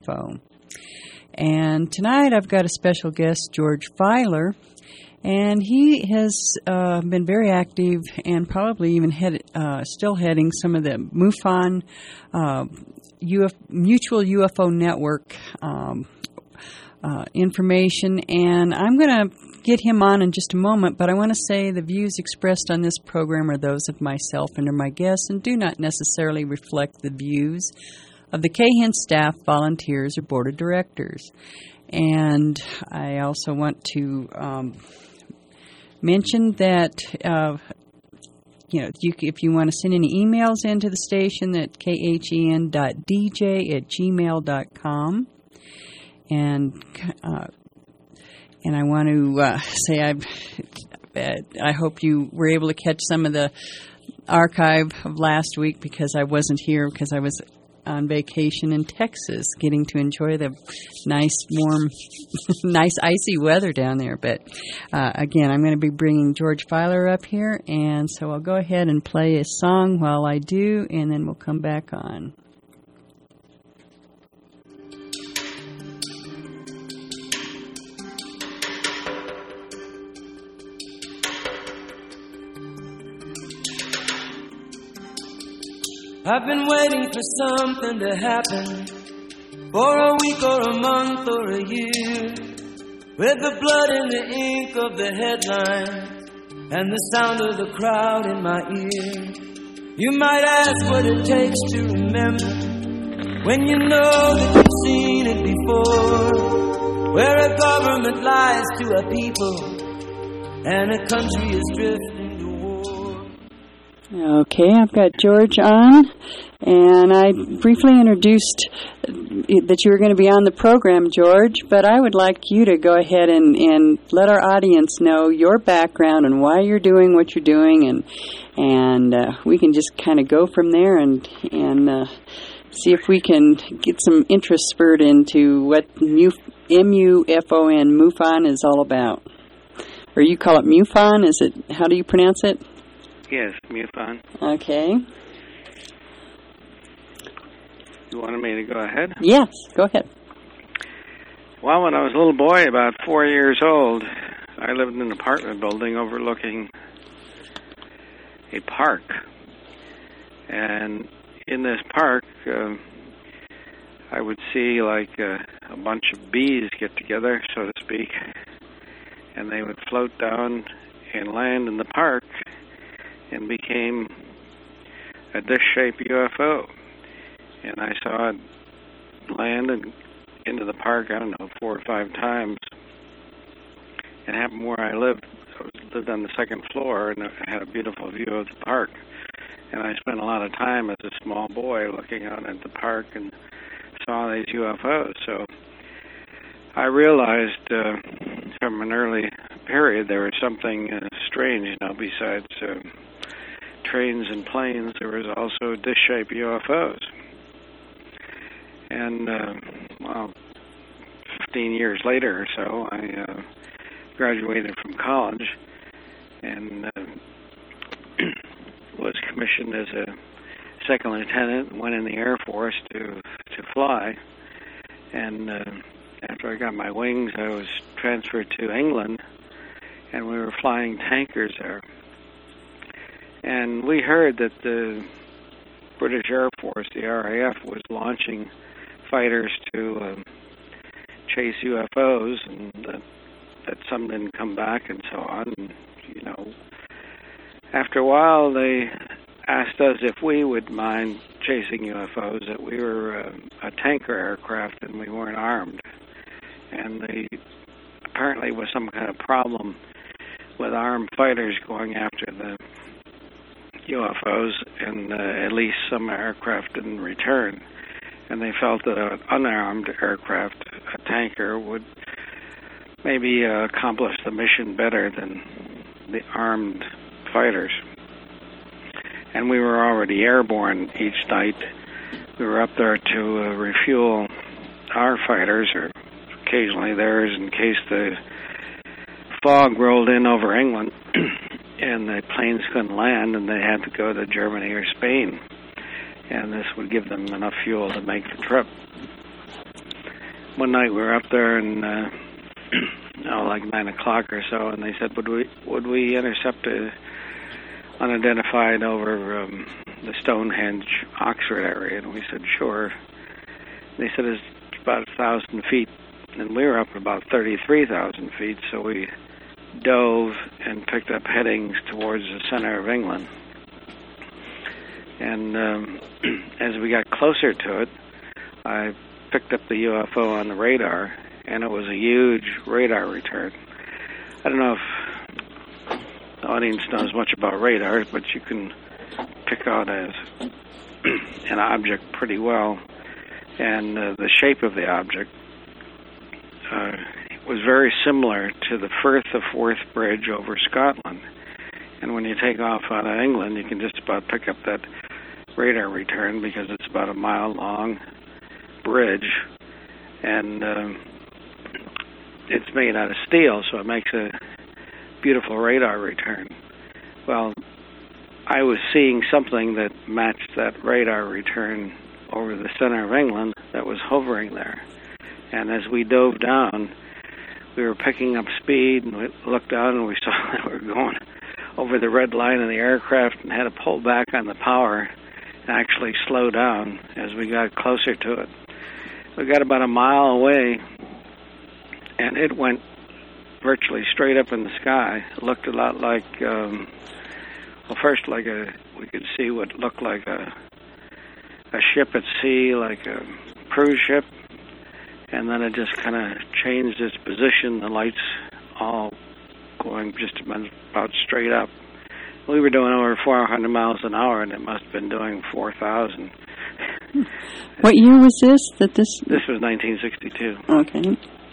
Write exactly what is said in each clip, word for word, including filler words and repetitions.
info. And tonight I've got a special guest, George Filer, and he has uh, been very active and probably even head, uh, still heading some of the MUFON uh, U F, Mutual U F O Network um, uh, information. And I'm going to get him on in just a moment, but I want to say the views expressed on this program are those of myself and or my guests and do not necessarily reflect the views of the K H I N staff, volunteers, or board of directors. And I also want to um, mention that uh, you know, if you, if you want to send any emails into the station, that k h e n dot d j at gmail dot com. And uh, and I want to uh, say I've, I hope you were able to catch some of the archive of last week because I wasn't here because I was on vacation in Texas, getting to enjoy the nice, warm, nice, icy weather down there. But uh, again, I'm going to be bringing George Filer up here, and so I'll go ahead and play a song while I do, and then we'll come back on. I've been waiting for something to happen, for a week or a month or a year, with the blood and the ink of the headline and the sound of the crowd in my ear. You might ask what it takes to remember, when you know that you've seen it before, where a government lies to a people and a country is drifting. Okay, I've got George on, and I briefly introduced that you were going to be on the program, George, but I would like you to go ahead and, and let our audience know your background and why you're doing what you're doing, and and uh, we can just kind of go from there and, and uh, see if we can get some interest spurred into what M U F O N, MUFON, is all about. Or you call it MUFON, is it, how do you pronounce it? Yes, MUFON. Okay. You wanted me to go ahead? Yes, go ahead. Well, when I was a little boy, about four years old, I lived in an apartment building overlooking a park. And in this park, uh, I would see like uh, a bunch of bees get together, so to speak, and they would float down and land in the park and became a dish-shaped U F O. And I saw it land and into the park, I don't know, four or five times. It happened where I lived. I lived on the second floor, and I had a beautiful view of the park. And I spent a lot of time as a small boy looking out at the park and saw these U F Os. So I realized uh, from an early period there was something uh, strange, you know, besides uh, trains and planes, there was also dish-shaped U F Os. And, uh, well, fifteen years later or so, I uh, graduated from college and uh, was commissioned as a second lieutenant and went in the Air Force to, to fly. And uh, after I got my wings, I was transferred to England, and we were flying tankers there. And we heard that the British Air Force, the R A F, was launching fighters to um, chase U F Os, and that, that some didn't come back and so on. And, you know, after a while, they asked us if we would mind chasing U F Os, that we were uh, a tanker aircraft and we weren't armed. And there apparently was some kind of problem with armed fighters going after the U F Os, and uh, at least some aircraft didn't return. And they felt that an unarmed aircraft, a tanker, would maybe uh, accomplish the mission better than the armed fighters. And we were already airborne each night. We were up there to uh, refuel our fighters, or occasionally theirs, in case the fog rolled in over England and the planes couldn't land and they had to go to Germany or Spain. And this would give them enough fuel to make the trip. one night we were up there and uh, oh, like nine o'clock or so, and they said, "Would we would we intercept a unidentified over um, the Stonehenge, Oxford area?" And we said, "Sure." They said it's about a thousand feet, and we were up about thirty-three thousand feet, so we dove and picked up headings towards the center of England. And um, as we got closer to it, I picked up the U F O on the radar, and it was a huge radar return. I don't know if the audience knows much about radar, but you can pick out a, an object pretty well. And uh, the shape of the object uh, was very similar to the Firth of Forth Bridge over Scotland. And when you take off out of England, you can just about pick up that radar return because it's about a mile long bridge, and um, it's made out of steel, so it makes a beautiful radar return. Well, I was seeing something that matched that radar return over the center of England that was hovering there. And as we dove down, we were picking up speed, and we looked out and we saw that we were going over the red line of the aircraft and had to pull back on the power and actually slow down as we got closer to it. We got about a mile away, and it went virtually straight up in the sky. It looked a lot like, um, well, first like a, we could see what looked like a a ship at sea, like a cruise ship, and then it just kind of changed its position, the lights all going just about straight up. We were doing over four hundred miles an hour, and it must have been doing four thousand. What year was this? That this? This was nineteen sixty-two. Okay.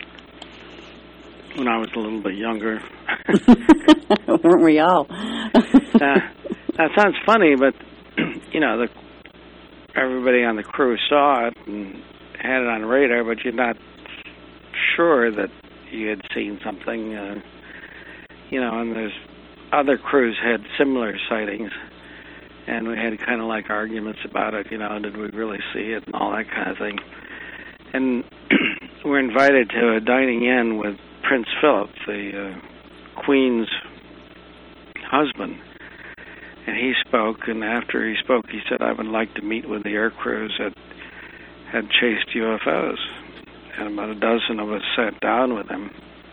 When I was a little bit younger. Weren't we all? uh, that sounds funny, but, you know, the, everybody on the crew saw it and had it on radar, but you're not sure that you had seen something. Uh, you know, and there's other crews had similar sightings, and we had kind of like arguments about it, you know, did we really see it and all that kind of thing. And we're invited to a dining in with Prince Philip, the uh, Queen's husband, and he spoke, and after he spoke, he said, I would like to meet with the air crews that had chased U F Os. And about a dozen of us sat down with him.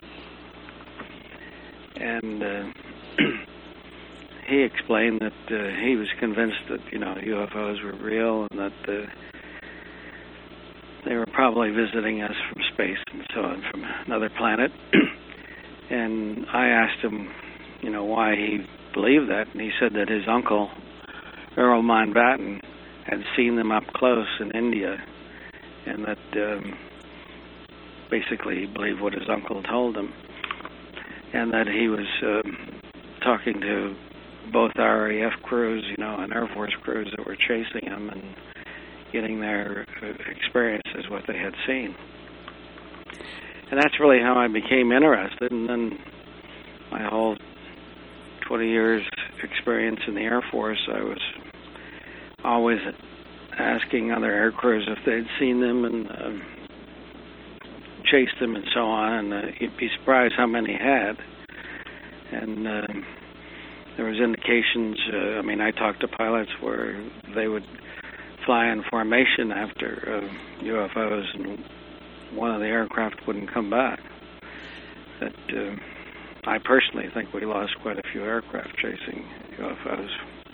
And uh, he explained that uh, he was convinced that, you know, U F Os were real and that uh, they were probably visiting us from space and so on, from another planet. And I asked him, you know, why he believed that, and he said that his uncle, Earl Mountbatten, had seen them up close in India, and that um, basically he believed what his uncle told him, and that he was um, talking to both R A F crews, you know, and Air Force crews that were chasing him and getting their experiences, what they had seen. And that's really how I became interested, and then my whole twenty years experience in the Air Force, I was always asking other air crews if they'd seen them and uh, chased them and so on, and uh, you'd be surprised how many had. And uh, there was indications, uh, I mean, I talked to pilots where they would fly in formation after uh, U F Os, and one of the aircraft wouldn't come back. That uh, I personally think we lost quite a few aircraft chasing U F Os.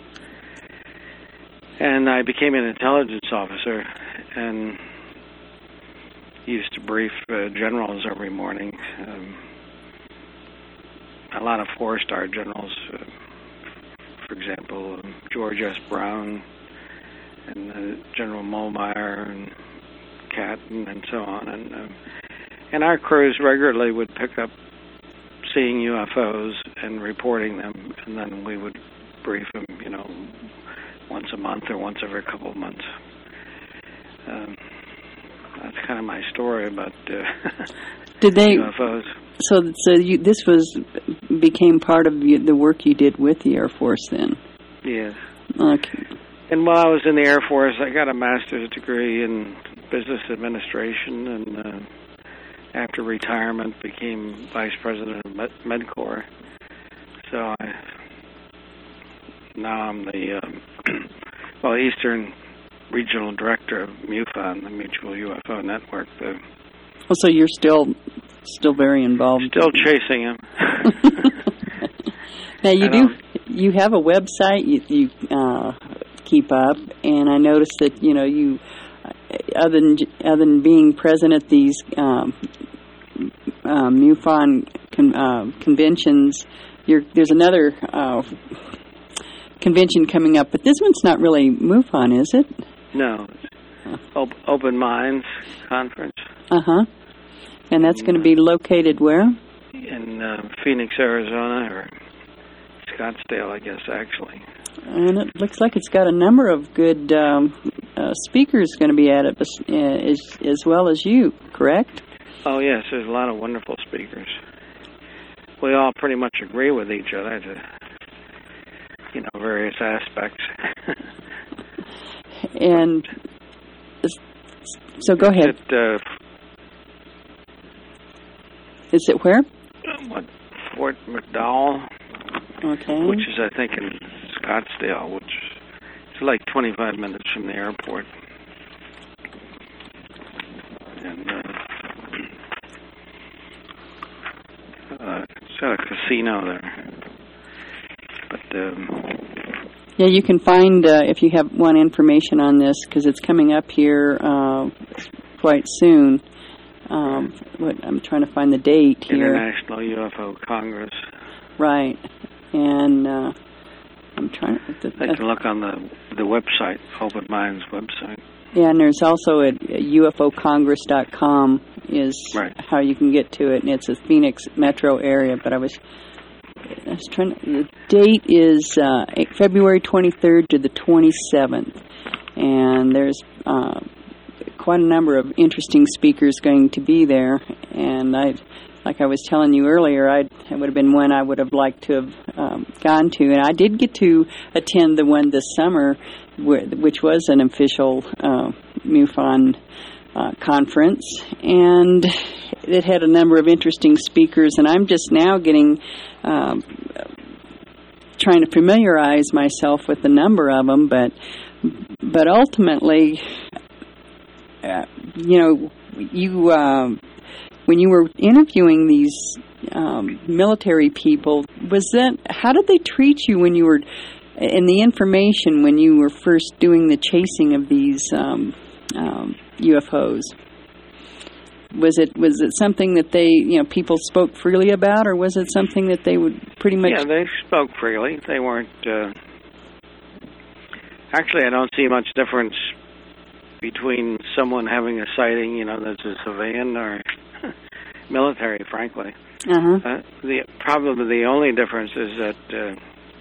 And I became an intelligence officer and used to brief uh, generals every morning. Um, a lot of four-star generals, uh, for example, um, George S. Brown and uh, General Mollmeyer and Catton and so on. And, uh, and our crews regularly would pick up seeing U F Os and reporting them, and then we would brief them, you know, once a month or once every couple of months. Um, that's kind of my story about uh, did they, U F Os. So, so you, this was became part of you, the work you did with the Air Force then? Yes. Okay. And while I was in the Air Force, I got a master's degree in business administration, and uh, after retirement became vice president of Med- MedCorps. So I, now I'm the um, well Eastern Regional Director of MUFON, the Mutual U F O Network. The, well, so you're still still very involved. Still chasing him. Now you do. You have a website you, you uh, keep up, and I noticed that you know you, other than other than being present at these um, um, MUFON con, uh, conventions, you're, there's another uh, convention coming up, but this one's not really MUFON, is it? No, Op- Open Minds Conference. Uh huh. And that's going to be located where? In uh, Phoenix, Arizona, or Scottsdale, I guess, actually. And it looks like it's got a number of good um, uh, speakers going to be at it, uh, as, as well as you, correct? Oh, yes, there's a lot of wonderful speakers. We all pretty much agree with each other to, you know, various aspects. And so go ahead. Is it, uh, is it where? What, Fort McDowell. Okay. Which is, I think, in Scottsdale, which is like twenty-five minutes from the airport. And uh, uh, it's got a casino there. But um, yeah, you can find uh, if you have want information on this, because it's coming up here uh, quite soon. Um, what I'm trying to find the date here. International U F O Congress. Right. And uh, I'm trying to... They can look on the the website, Open Minds website. Yeah, and there's also at U F O Congress dot com is right. how you can get to it, and it's a Phoenix metro area. But I was, I was trying to, the date is uh, February twenty-third to the twenty-seventh, and there's uh, quite a number of interesting speakers going to be there, and I... Like I was telling you earlier, I'd, it would have been one I would have liked to have um, gone to. And I did get to attend the one this summer, where, which was an official uh, MUFON uh, conference. And it had a number of interesting speakers. And I'm just now getting, um, trying to familiarize myself with the number of them. But, but ultimately, uh, you know, you... Uh, when you were interviewing these um, military people, was that, how did they treat you when you were, in the information when you were first doing the chasing of these um, um, U F Os? Was it was it something that they, you know, people spoke freely about, or was it something that they would pretty much... Yeah, they spoke freely. They weren't... Uh... Actually, I don't see much difference between someone having a sighting, you know, that's a civilian, or military, frankly. Uh-huh. Uh, the probably the only difference is that uh,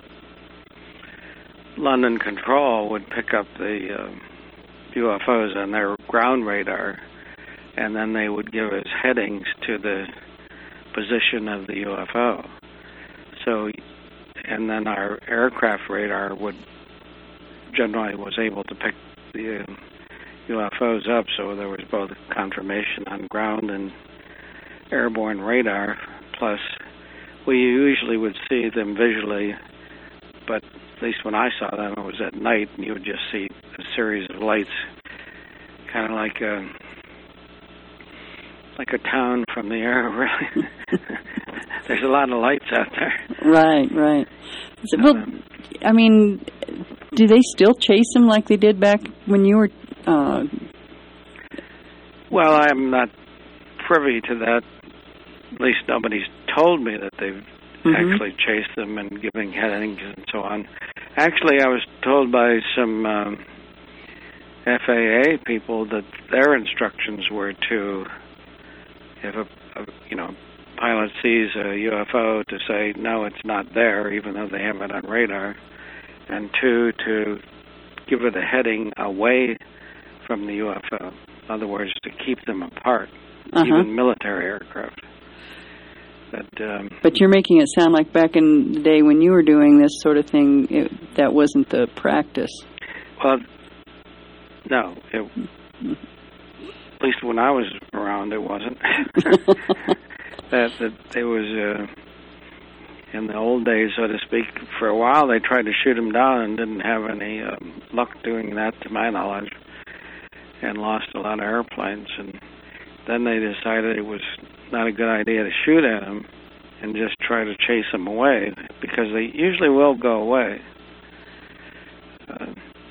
London Control would pick up the uh, U F Os on their ground radar, and then they would give us headings to the position of the U F O. So, and then our aircraft radar would generally was able to pick the uh, U F Os up, so there was both confirmation on ground and airborne radar, plus we usually would see them visually, but at least when I saw them, it was at night, and you would just see a series of lights, kind of like a like a town from the air, really. There's a lot of lights out there. Right, right. So, well, um, I mean, do they still chase them like they did back when you were... Uh... Well, I'm not privy to that. At least nobody's told me that they've mm-hmm. actually chased them and giving headings and so on. Actually, I was told by some um, F A A people that their instructions were to, if a, a you know pilot sees a U F O, to say no, it's not there, even though they have it on radar, and two, to give it a heading away from the U F O. In other words, to keep them apart, uh-huh. even military aircraft. But, um, but you're making it sound like back in the day when you were doing this sort of thing, it, that wasn't the practice. Well, no. It, at least when I was around, it wasn't. that that it was uh, in the old days, so to speak. For a while, they tried to shoot him down and didn't have any um, luck doing that, to my knowledge, and lost a lot of airplanes. And then they decided it was not a good idea to shoot at him and just try to chase them away, because they usually will go away. Uh,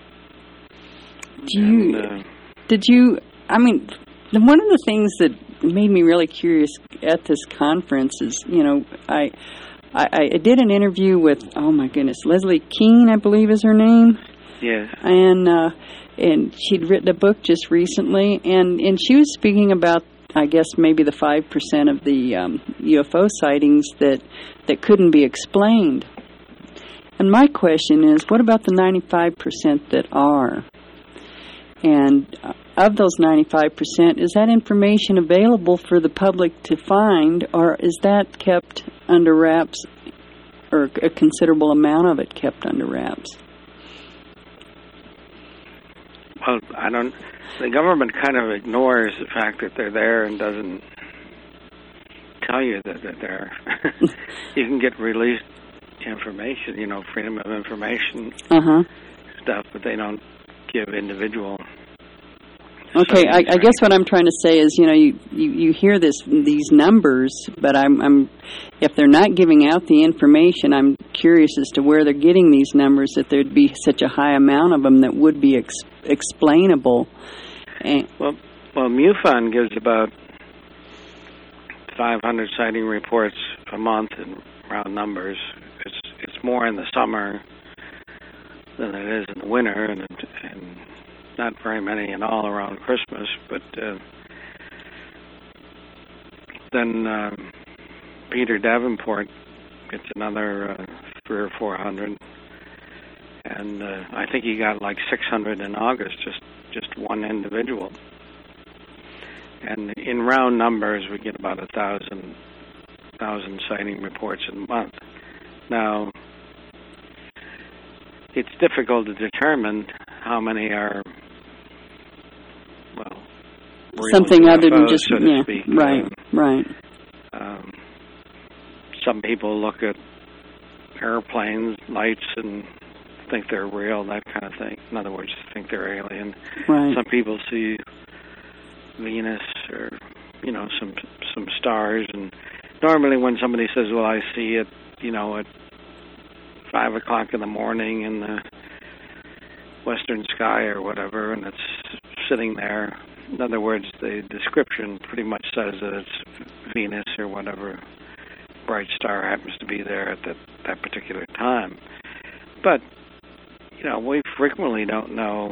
Do you, and, uh, did you, I mean, the- one of the things that made me really curious at this conference is, you know, I, I, I did an interview with, oh my goodness, Leslie Keene, I believe is her name. yes. And, uh, and she'd written a book just recently, and, and she was speaking about, I guess, maybe the five percent of the um, U F O sightings that, that couldn't be explained. And my question is, what about the ninety-five percent that are? And uh, of those ninety-five percent, is that information available for the public to find, or is that kept under wraps, or a considerable amount of it kept under wraps? Well, I don't. The government kind of ignores the fact that they're there and doesn't tell you that they're there. You can get released information, you know, freedom of information Uh-huh. stuff, but they don't give individual. Okay, I, sightings I or guess what I'm trying to say is, you know, you, you, you hear this these numbers, but I'm, I'm if they're not giving out the information, I'm curious as to where they're getting these numbers, that there'd be such a high amount of them that would be ex- explainable. And, Well, well, MUFON gives about five hundred sighting reports a month in round numbers. It's it's more in the summer than it is in the winter, and and not very many in all around Christmas. But uh, then um, Peter Davenport gets another uh, three or four hundred, and uh, I think he got like six hundred in August, just just one individual. And in round numbers, we get about a thousand thousand sighting reports a month. Now, it's difficult to determine how many are, well, real something U F Os, other than just, so to yeah, speak. right, Um, right. um, some people look at airplanes, lights, and think they're real, that kind of thing. In other words, think they're alien. Right. Some people see Venus or, you know, some some stars. And normally when somebody says, well, I see it, you know, at five o'clock in the morning in the western sky or whatever, and it's sitting there. In other words, the description pretty much says that it's Venus or whatever bright star happens to be there at that, that particular time. But, you know, we frequently don't know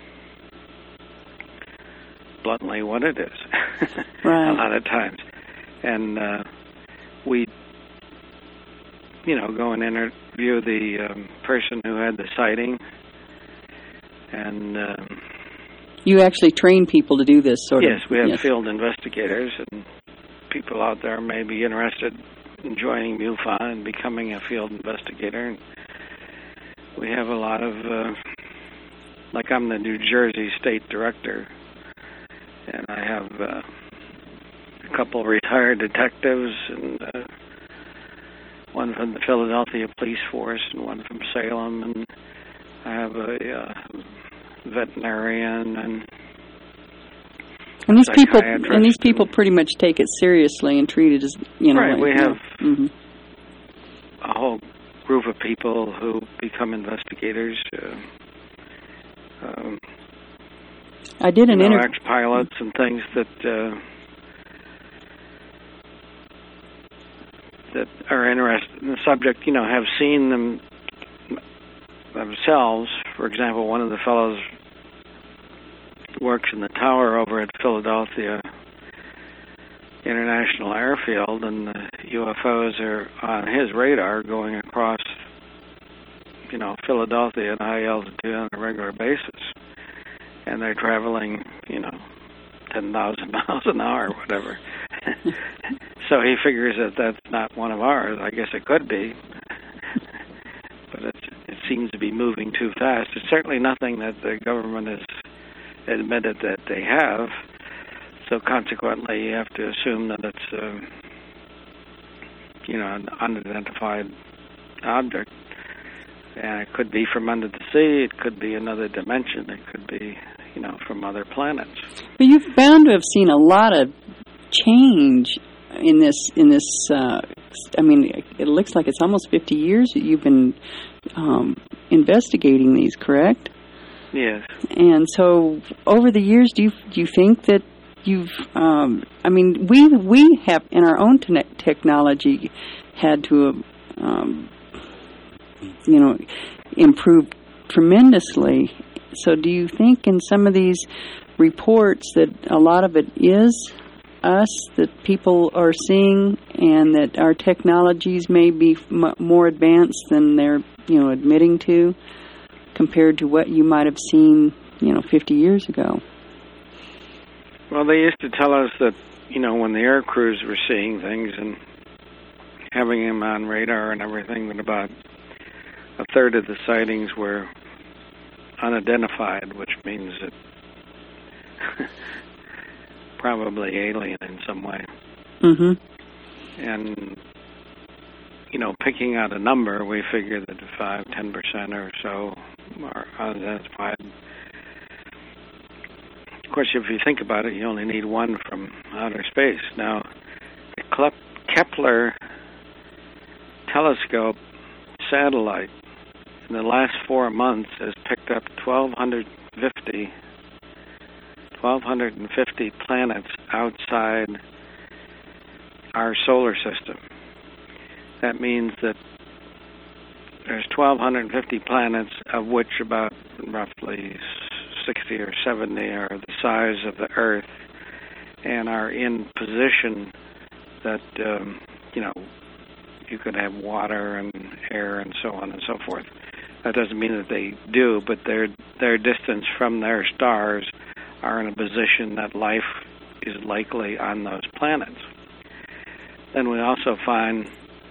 bluntly what it is. Right. A lot of times. And uh, we, you know, go and interview the um, person who had the sighting. And um, You actually train people to do this sort yes, of... we have yes. field investigators, and people out there may be interested in joining MUFON and becoming a field investigator. And we have a lot of, uh, like I'm the New Jersey State Director, and I have uh, a couple retired detectives, and uh, one from the Philadelphia Police Force and one from Salem, and I have a uh, veterinarian and And these people, and psychiatrist these people pretty much take it seriously and treat it as, you know... Right, like, we yeah. have Mhm. a whole group of people who become investigators. Uh, um, I did an you know, interview... ex-pilots and things that uh, that are interested in the subject, you know, have seen them themselves. For example, one of the fellows works in the tower over at Philadelphia International Airfield, and the U F Os are on his radar going across, you know, Philadelphia at high altitude on a regular basis. And they're traveling, you know, ten thousand miles an hour or whatever. So he figures that that's not one of ours. I guess it could be. But it's, it seems to be moving too fast. It's certainly nothing that the government has admitted that they have. so consequently, you have to assume that it's, uh, you know, an unidentified object. And it could be from under the sea. It could be another dimension. It could be, you know, from other planets. But you've bound to have seen a lot of change in this. In this, uh, I mean, it looks like it's almost fifty years that you've been um, investigating these, correct? Yes. And so, over the years, do you do you think that you've? Um, I mean, we we have in our own te- technology had to, um, you know, improve tremendously. So, do you think in some of these reports that a lot of it is us that people are seeing, and that our technologies may be m- more advanced than they're, you know, admitting to, compared to what you might have seen, you know, fifty years ago? Well, they used to tell us that, you know, when the air crews were seeing things and having them on radar and everything, that about a third of the sightings were unidentified, which means that probably alien in some way. Mm-hmm. And, you know, picking out a number, we figure that five, ten percent or so are unidentified. Of course, if you think about it, you only need one from outer space. Now, the Kepler telescope satellite in the last four months has picked up twelve fifty, twelve fifty planets outside our solar system. That means that there's twelve fifty planets, of which about roughly sixty or seventy are the size of the Earth and are in position that, um, you know, you could have water and air and so on and so forth. That doesn't mean that they do, but their their distance from their stars are in a position that life is likely on those planets. Then we also find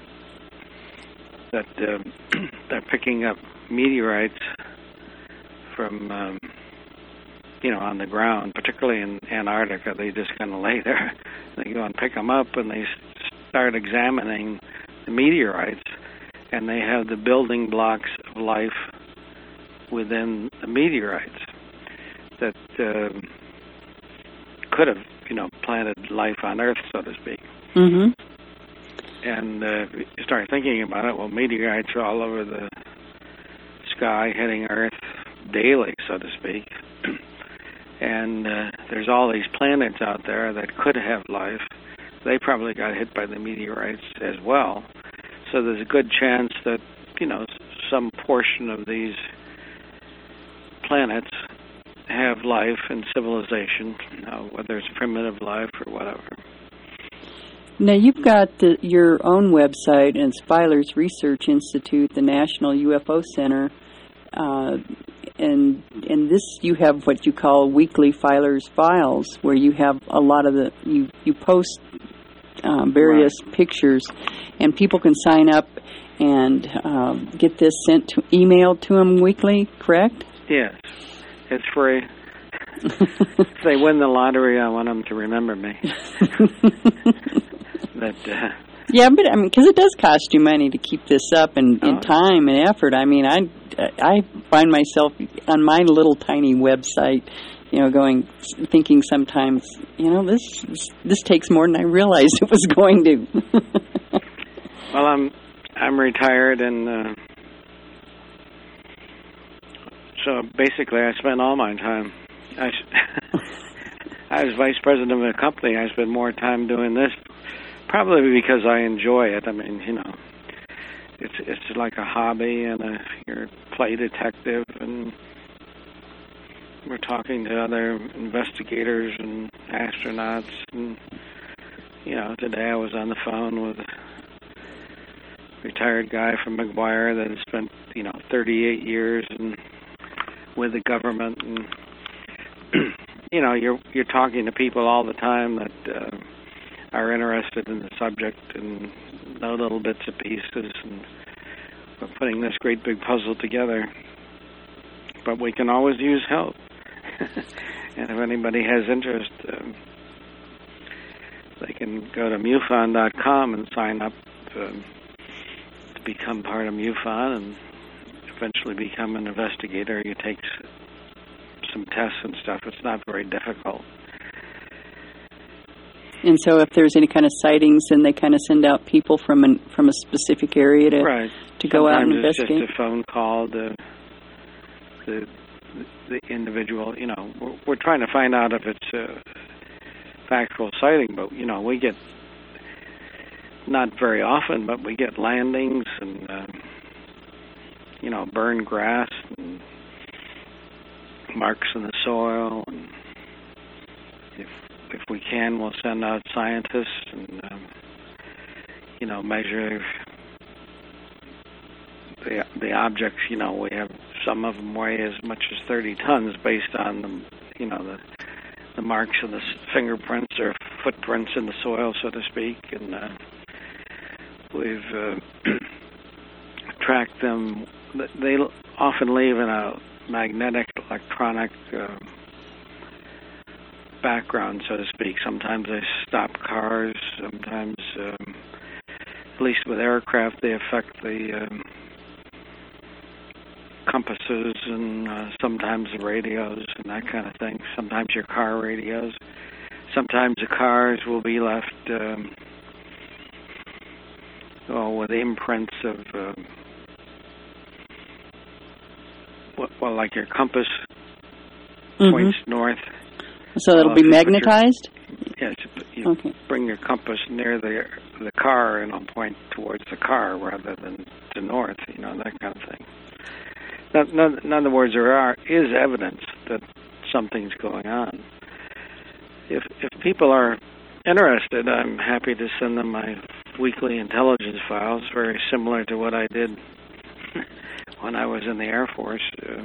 that uh, they're picking up meteorites from, um, you know, on the ground, particularly in Antarctica. They just kind of lay there. They go and pick them up, and they start examining the meteorites, and they have the building blocks of life within the meteorites that uh, could have, you know, planted life on Earth, so to speak. Mm-hmm. And uh, you start thinking about it, well, meteorites are all over the sky hitting Earth daily, so to speak. And uh, there's all these planets out there that could have life. They probably got hit by the meteorites as well. So there's a good chance that, you know, some portion of these planets have life and civilization, you know, whether it's primitive life or whatever. Now, you've got the, your own website, and it's Filer's Research Institute, the National U F O Center, uh, and and this, you have what you call weekly Filer's Files, where you have a lot of the, you, you post um, various right. pictures, and people can sign up and um, get this sent to, emailed to them weekly, correct? Yes, it's free. If they win the lottery, I want them to remember me. That, uh, yeah, but I mean, because it does cost you money to keep this up, and, oh. and time and effort. I mean, I, I find myself on my little tiny website, you know, going, thinking sometimes, you know, this this, this takes more than I realized it was going to. Well, I'm I'm retired, and uh, so basically, I spend all my time. I, I was vice president of a company. I spend more time doing this. Probably because I enjoy it. I mean, you know, it's it's like a hobby, and a, you're a play detective, and we're talking to other investigators and astronauts. And, you know, today I was on the phone with a retired guy from McGuire that has spent, you know, thirty-eight years and with the government. And, you know, you're you're talking to people all the time that uh, are interested in the subject and know little bits and pieces, and we're putting this great big puzzle together. But we can always use help. And if anybody has interest, um, they can go to MUFON dot com and sign up um, to become part of MUFON and eventually become an investigator. You take s- some tests and stuff. It's not very difficult. And so if there's any kind of sightings, then they kind of send out people from an, from a specific area to right. to go Sometimes out and it's investigate? just a phone call to the, the individual. You know, we're, we're trying to find out if it's a factual sighting, but, you know, we get, not very often, but we get landings and, uh, you know, burned grass and marks in the soil. And if if we can, we'll send out scientists and, um, you know, measure the the objects. You know, we have some of them weigh as much as thirty tons based on the, you know, the the marks of the fingerprints or footprints in the soil, so to speak, and uh, we've uh, tracked them. They often leave in a magnetic, electronic uh, background, so to speak. Sometimes they stop cars. Sometimes, um, at least with aircraft, they affect the um, compasses and uh, sometimes the radios and that kind of thing. Sometimes your car radios. Sometimes the cars will be left um, well, with imprints of, uh, well, like your compass Mm-hmm. points north. So it'll Well, be if you put your- magnetized? Yes, you Okay. bring your compass near the the car and it'll point towards the car rather than to north, you know, that kind of thing. In, in other words, there are is evidence that something's going on. If if people are interested, I'm happy to send them my weekly intelligence files, very similar to what I did when I was in the Air Force. Uh,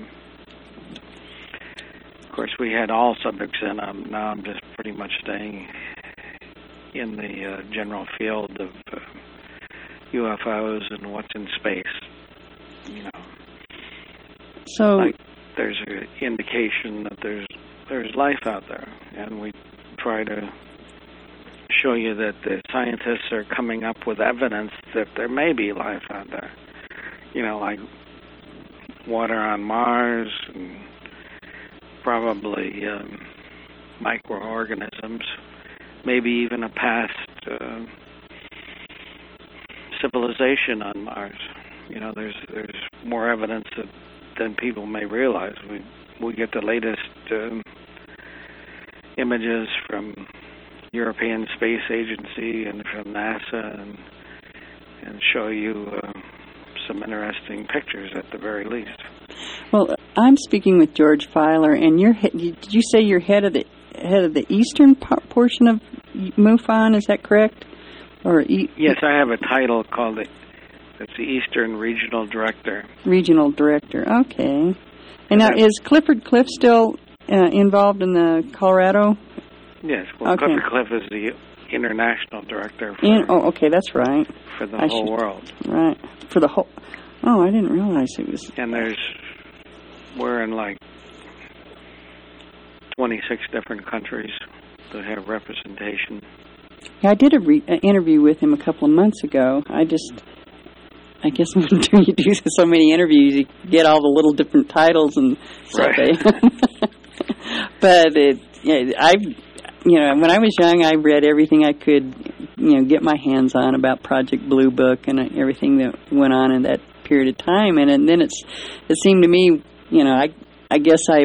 of course, we had all subjects in them. Now I'm just pretty much staying in the uh, general field of uh, U F Os and what's in space. You know, So, like there's an indication that there's there's life out there, and we try to show you that the scientists are coming up with evidence that there may be life out there. You know, like water on Mars, and probably um, microorganisms, maybe even a past uh, civilization on Mars. You know, there's there's more evidence that, than people may realize. We we get the latest um, images from European Space Agency and from NASA, and and show you uh, some interesting pictures at the very least. well, I'm speaking with George Filer, and you're he- did you say you're head of the head of the eastern po- portion of MUFON? Is that correct? Or e- Yes, I have a title called it. It's the Eastern Regional Director. Regional Director. Okay. And now, is Clifford Cliff still uh, involved in the Colorado? Yes, well, Okay. Clifford Cliff is the International Director for, In, oh, okay, that's right. for the I whole should- world. Right. For the whole... Oh, I didn't realize it was... And there's, we're in like twenty-six different countries that have representation. Yeah, I did a re- an interview with him a couple of months ago. I just... I guess when you do so many interviews, you get all the little different titles and stuff. Right. eh? But it, yeah, I, you know, when I was young, I read everything I could, you know, get my hands on about Project Blue Book and everything that went on in that period of time. And, and then it's, it seemed to me, you know, I, I guess I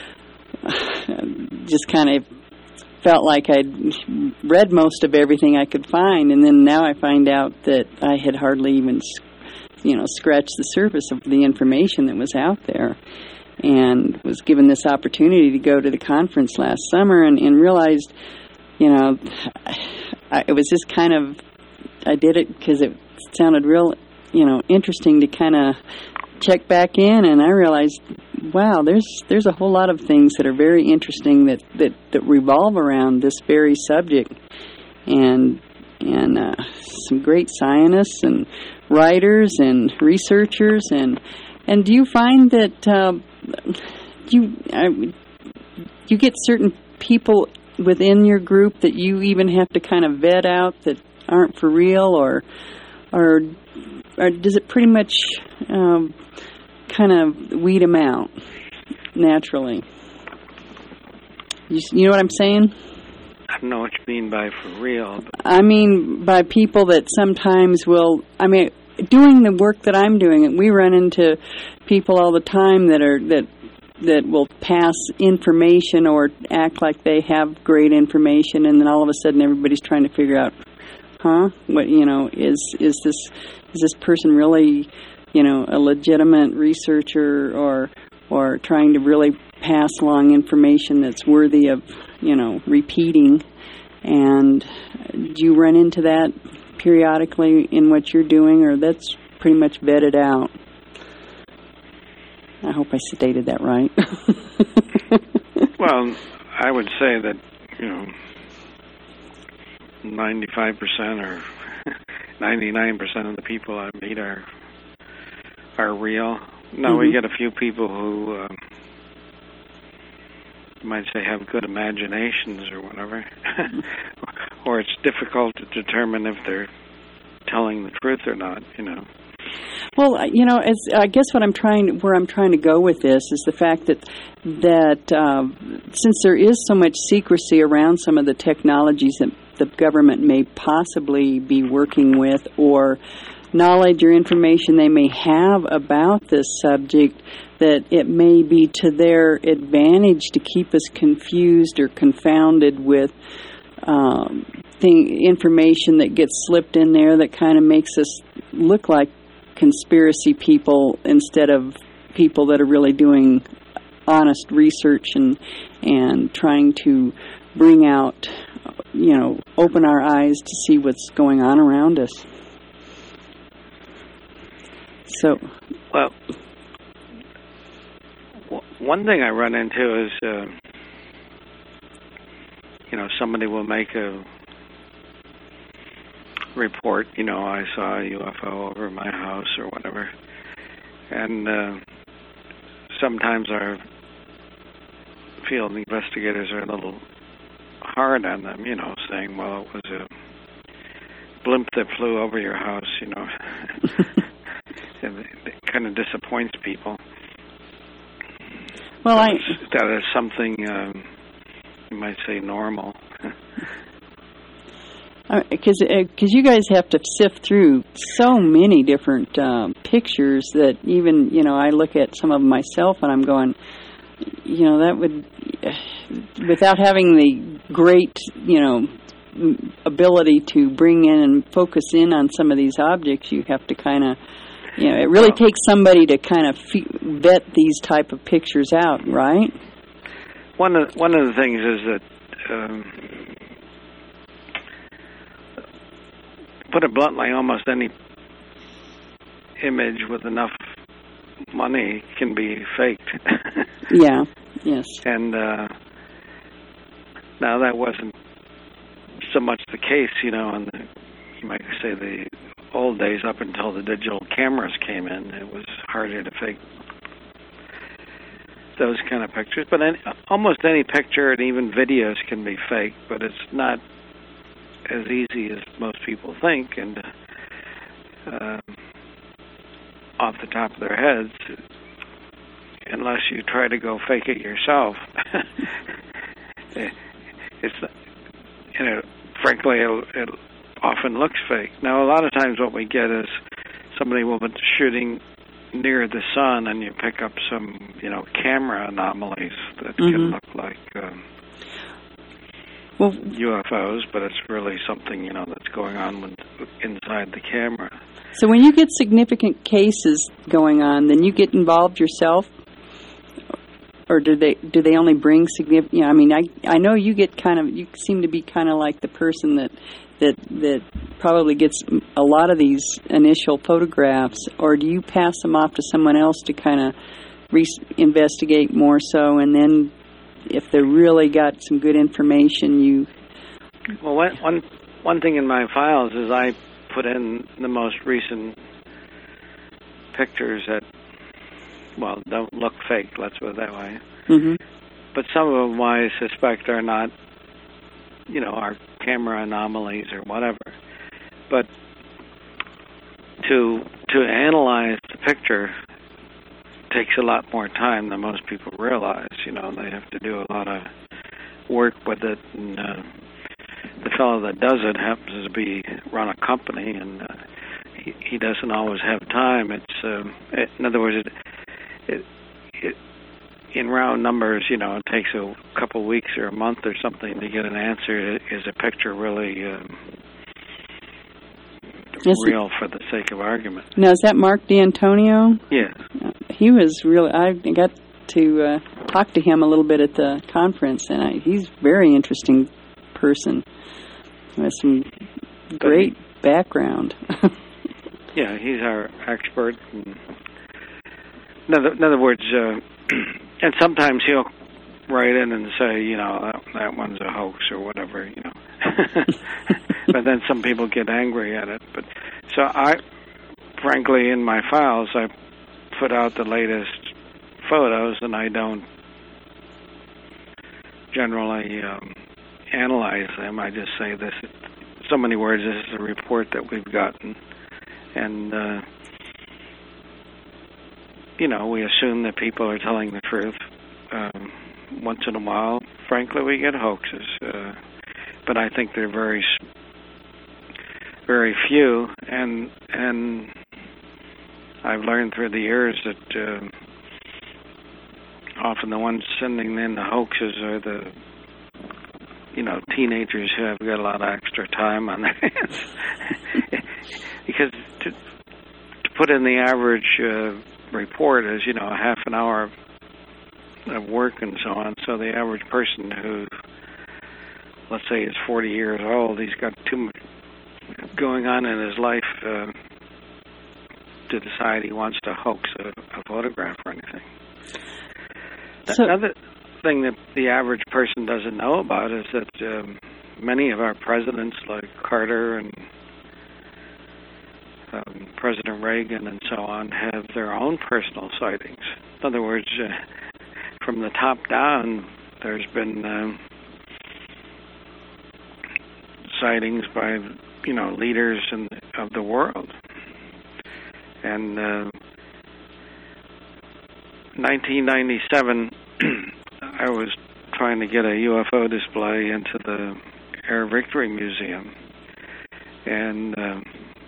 just kind of felt like I'd read most of everything I could find, and then now I find out that I had hardly even, you know, scratched the surface of the information that was out there, and was given this opportunity to go to the conference last summer and, and realized, you know, I, it was just kind of, I did it because it sounded real, you know, interesting to kind of check back in, and I realized, wow, there's there's a whole lot of things that are very interesting that, that, that revolve around this very subject, and and uh, some great scientists and writers and researchers, and and do you find that uh, you uh, you get certain people within your group that you even have to kind of vet out that aren't for real, or or, or does it pretty much um, kind of weed them out naturally? You, you know what I'm saying? I don't know what you mean by for real. But I mean by people that sometimes will, I mean, doing the work that I'm doing, and we run into people all the time that are that that will pass information or act like they have great information, and then all of a sudden everybody's trying to figure out, huh? What, you know, is is this is this person really, you know, a legitimate researcher, or or trying to really pass along information that's worthy of, you know, repeating? And do you run into that periodically in what you're doing, or that's pretty much vetted out? I hope I stated that right. Well, I would say that, you know, ninety-five percent or ninety-nine percent of the people I meet are are real. Now, mm-hmm. we get a few people who, um, you might say, have good imaginations or whatever, or it's difficult to determine if they're telling the truth or not, you know. Well, you know, as I guess what I'm trying, where I'm trying to go with this is the fact that that um, since there is so much secrecy around some of the technologies that the government may possibly be working with, or knowledge or information they may have about this subject, that it may be to their advantage to keep us confused or confounded with um, thing, information that gets slipped in there that kind of makes us look like conspiracy people instead of people that are really doing honest research and and trying to bring out, you know, open our eyes to see what's going on around us. So, well, w- one thing I run into is, uh, you know, somebody will make a report, you know, I saw a U F O over my house or whatever, and uh, sometimes our field investigators are a little hard on them, you know, saying, well, it was a blimp that flew over your house, you know. And it kind of disappoints people. Well, I that is something um, you might say normal. Because uh, because you guys have to sift through so many different um, pictures that even, you know, I look at some of them myself and I'm going, you know, that would, without having the great, you know, ability to bring in and focus in on some of these objects, you have to kind of, you know, it really well, takes somebody to kind of f- vet these type of pictures out, right? One of one of the things is that, um, put it bluntly, almost any image with enough money can be faked. Yeah. Yes. And uh, now that wasn't so much the case, you know, in the, you might say the old days up until the digital cameras came in. It was harder to fake those kind of pictures. But any, almost any picture and even videos can be faked, but it's not as easy as most people think. And uh, off the top of their heads, unless you try to go fake it yourself, it's, you know, frankly, it, it often looks fake. Now, a lot of times what we get is somebody will be shooting near the sun and you pick up some, you know, camera anomalies that mm-hmm. can look like um, well, U F Os, but it's really something, you know, that's going on with, inside the camera. So when you get significant cases going on, then you get involved yourself? Or do they do they only bring significant? You know, I mean, I I know you get kind of you seem to be kind of like the person that that that probably gets a lot of these initial photographs. Or do you pass them off to someone else to kind of re- investigate more so, and then if they really got some good information, you? Well, one one one thing in my files is I put in the most recent pictures that, well, don't look fake, let's put it that way. Mm-hmm. But some of them I suspect are not you know, our camera anomalies or whatever. But to to analyze the picture takes a lot more time than most people realize. You know, they have to do a lot of work with it, and uh, the fellow that does it happens to be run a company, and uh, he, he doesn't always have time. It's um, it, in other words, it, it, it in round numbers, you know, it takes a couple of weeks or a month or something to get an answer. Is a picture really um, yes, real for the sake of argument? Now, is that Mark D'Antonio? Yes. Uh, he was really, I got to uh, talk to him a little bit at the conference, and I, he's a very interesting person with some great background. Yeah, he's our expert. And in, other, in other words, uh, and sometimes he'll write in and say, you know, that, that one's a hoax or whatever, you know. But then some people get angry at it. But so I, frankly, in my files, I put out the latest photos, and I don't generally um, analyze them. I just say this, so many words, this is a report that we've gotten. And, uh, you know, we assume that people are telling the truth. Um, once in a while, frankly, we get hoaxes. Uh, but I think they're very, very few. And and I've learned through the years that uh, often the ones sending in the hoaxes are the, you know, teenagers who have got a lot of extra time on their hands. Because to, to put in the average uh, report is, you know, a half an hour of, of work and so on. So the average person who, let's say, is forty years old, he's got too much going on in his life uh, to decide he wants to hoax a, a photograph or anything. So, Another thing that the average person doesn't know about is that um, many of our presidents, like Carter and um, President Reagan and so on, have their own personal sightings. In other words, uh, from the top down, there's been um, sightings by, you know, leaders in, of the world. And uh, nineteen ninety-seven, I was trying to get a U F O display into the Air Victory Museum, and uh,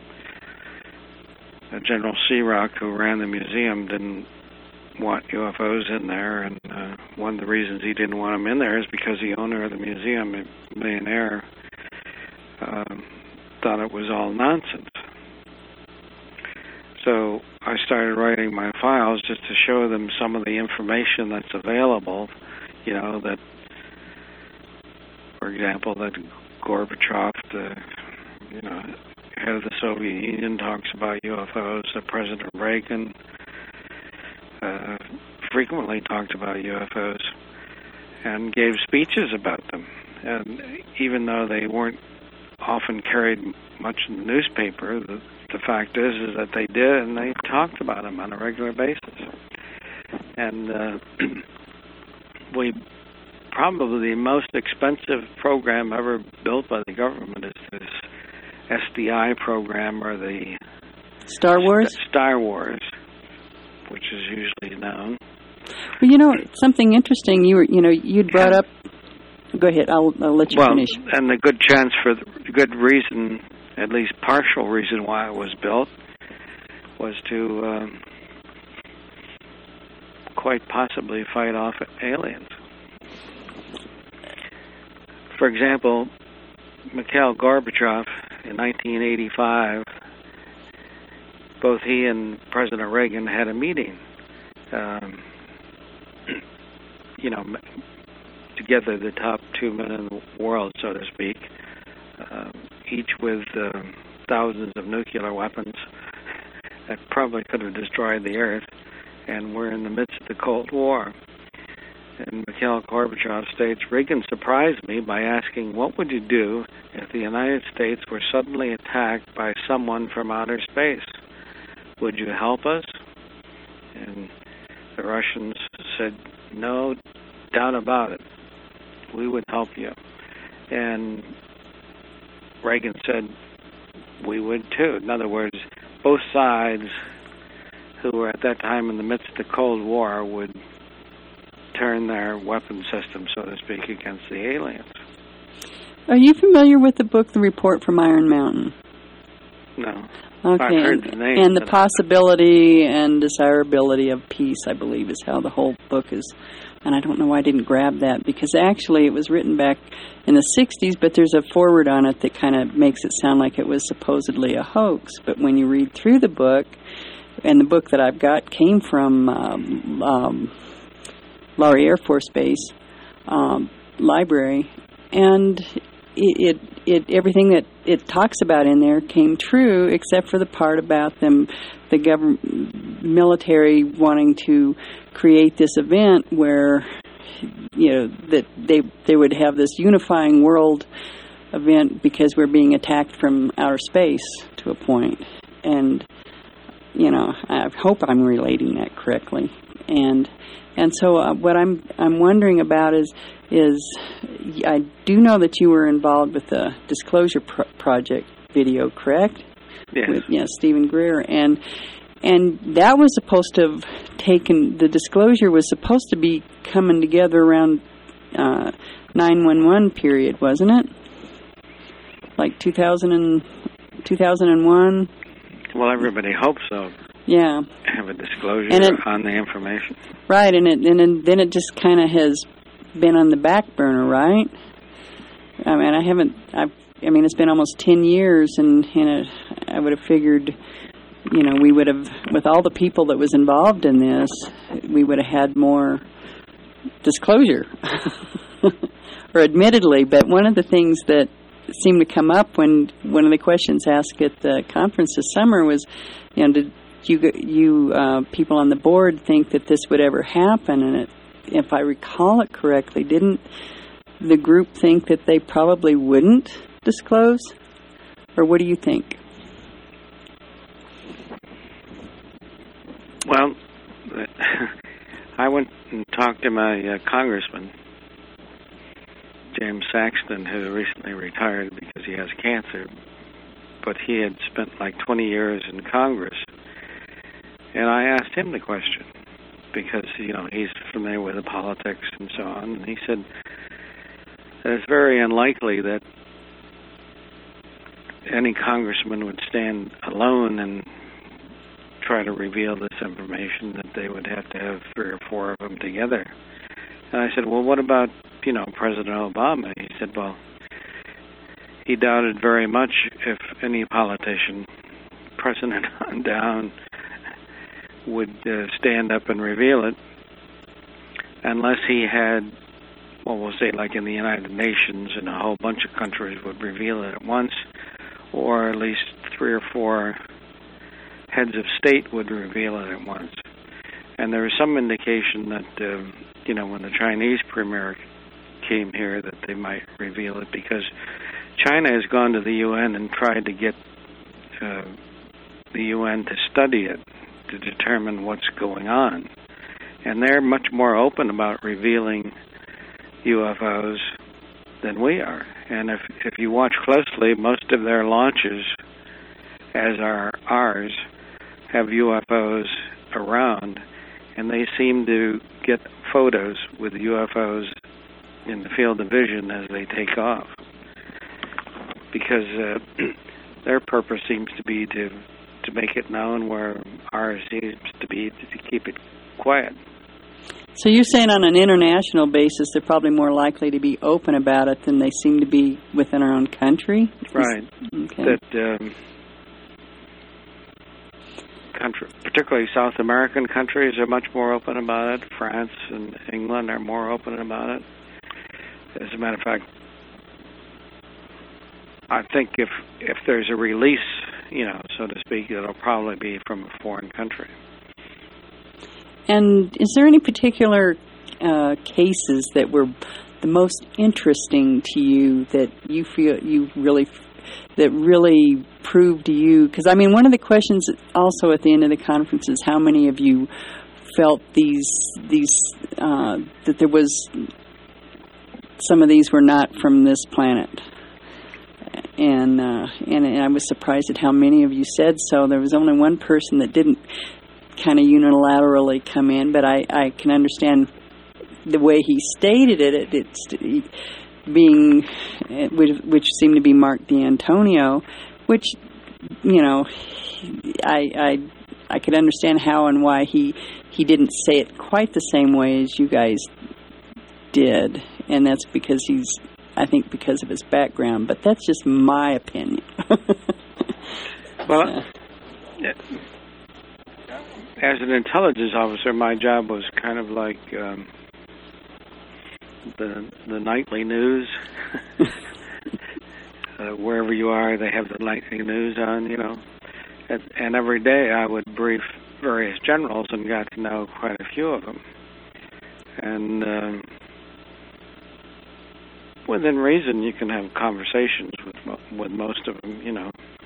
General Searock, who ran the museum, didn't want U F Os in there, and uh, one of the reasons he didn't want them in there is because the owner of the museum, a millionaire, uh, thought it was all nonsense. So I started writing my files just to show them some of the information that's available, you know, that, for example, that Gorbachev, the, you know, head of the Soviet Union, talks about U F Os, that President Reagan uh, frequently talked about U F Os and gave speeches about them. And even though they weren't often carried much in the newspaper, the, the fact is is that they did, and they talked about them on a regular basis. And uh, we probably the most expensive program ever built by the government is this S D I program, or the Star Wars? St- Star Wars, which is usually known. Well, you know, something interesting. You were, you know, you'd brought up. Go ahead. I'll, I'll let you well, finish. And the good chance for the good reason, at least partial reason why it was built, was to um, quite possibly fight off aliens. For example, Mikhail Gorbachev in nineteen eighty-five, both he and President Reagan had a meeting. Um, you know, together the top two men in the world, so to speak, uh, each with uh, thousands of nuclear weapons that probably could have destroyed the Earth, and we're in the midst of the Cold War. And Mikhail Gorbachev states, Reagan surprised me by asking, what would you do if the United States were suddenly attacked by someone from outer space? Would you help us? And the Russians said, no doubt about it. We would help you. And Reagan said we would too. In other words, both sides who were at that time in the midst of the Cold War would turn their weapon system, so to speak, against the aliens. Are you familiar with the book, The Report from Iron Mountain? No. Okay, I've heard and, the name, and the possibility and desirability of peace, I believe, is how the whole book is. And I don't know why I didn't grab that, because actually it was written back in the sixties, but there's a foreword on it that kind of makes it sound like it was supposedly a hoax. But when you read through the book, and the book that I've got came from um, um, Laurie Air Force Base um, library, and it, it, it everything that it talks about in there came true, except for the part about them, the government, military wanting to create this event where, you know, that they they would have this unifying world event because we're being attacked from outer space to a point. And, you know, I hope I'm relating that correctly. And and so uh, what I'm I'm wondering about is is I do know that you were involved with the Disclosure Pro- Project video, correct? Yes. With, yeah, Stephen Greer, and and that was supposed to have taken, the disclosure was supposed to be coming together around uh, nine one one period, wasn't it? Like two thousand and, two thousand one? Well, everybody hopes so. Yeah. Have a disclosure and it, on the information. Right, and it and then it just kind of has been on the back burner, right? I mean, I haven't. I've, I mean, it's been almost ten years, and, and it, I would have figured, you know, we would have, with all the people that was involved in this, we would have had more disclosure, or admittedly. But one of the things that seemed to come up when one of the questions asked at the conference this summer was, you know, did you you uh, people on the board think that this would ever happen? And it, if I recall it correctly, didn't the group think that they probably wouldn't disclose? Or what do you think? Well, I went and talked to my uh, congressman, James Saxton, who recently retired because he has cancer, but he had spent like twenty years in Congress. And I asked him the question because, you know, he's familiar with the politics and so on. And he said that it's very unlikely that any congressman would stand alone and try to reveal this information, that they would have to have three or four of them together. And I said, well, what about, you know, President Obama? He said, well, he doubted very much if any politician, President on down, would uh, stand up and reveal it unless he had, well, we'll say like in the United Nations and a whole bunch of countries would reveal it at once, or at least three or four heads of state would reveal it at once. And there was some indication that, uh, you know, when the Chinese premier came here, that they might reveal it, because China has gone to the U N and tried to get uh, the U N to study it, to determine what's going on. And they're much more open about revealing U F Os than we are. And if if you watch closely, most of their launches, as are ours, have U F Os around, and they seem to get photos with U F Os in the field of vision as they take off, because uh, their purpose seems to be to to make it known, where ours seems to be to keep it quiet. So you're saying on an international basis they're probably more likely to be open about it than they seem to be within our own country? Right. Okay. That um, country, particularly South American countries, are much more open about it. France and England are more open about it. As a matter of fact, I think if if there's a release, you know, so to speak, it'll probably be from a foreign country. And is there any particular uh, cases that were the most interesting to you, that you feel you really, that really proved to you? Because, I mean, one of the questions also at the end of the conference is how many of you felt these, these uh, that there was some of these were not from this planet. And, uh, and and I was surprised at how many of you said so. There was only one person that didn't kind of unilaterally come in, but I, I can understand the way he stated it. it it's being, which, which seemed to be Mark D'Antonio, which, you know, I I I could understand how and why he he didn't say it quite the same way as you guys did, and that's because he's, I think, because of his background, but that's just my opinion. Well, uh, as an intelligence officer, my job was kind of like um, the the nightly news. uh, wherever you are, they have the nightly news on, you know. And, and every day I would brief various generals and got to know quite a few of them. And um, within reason, you can have conversations with mo- with most of them, you know.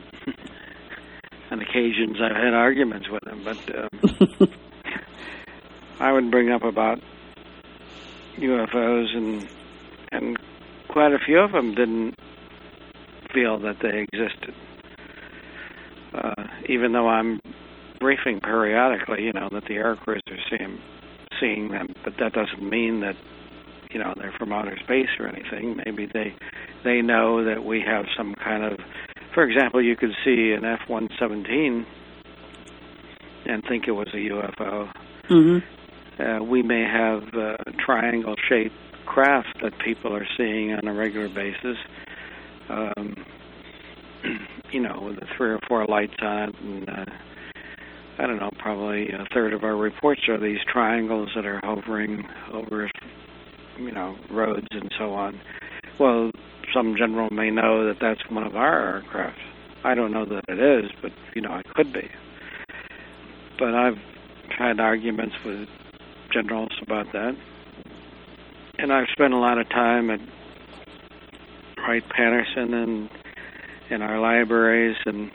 On occasions, I've had arguments with them, but um, I would bring up about U F Os, and and quite a few of them didn't feel that they existed. Uh, even though I'm briefing periodically, you know, that the air crews are seeing seeing them, but that doesn't mean that, you know, they're from outer space or anything. Maybe they they know that we have some kind of, for example, you could see an F one seventeen and think it was a U F O. Mm-hmm. Uh, we may have uh, triangle-shaped craft that people are seeing on a regular basis, um, you know, with the three or four lights on it, and uh, I don't know, probably a third of our reports are these triangles that are hovering over, you know, roads and so on. Well, some general may know that that's one of our aircraft. I don't know that it is, but, you know, it could be. But I've had arguments with generals about that. And I've spent a lot of time at Wright-Patterson and in our libraries, and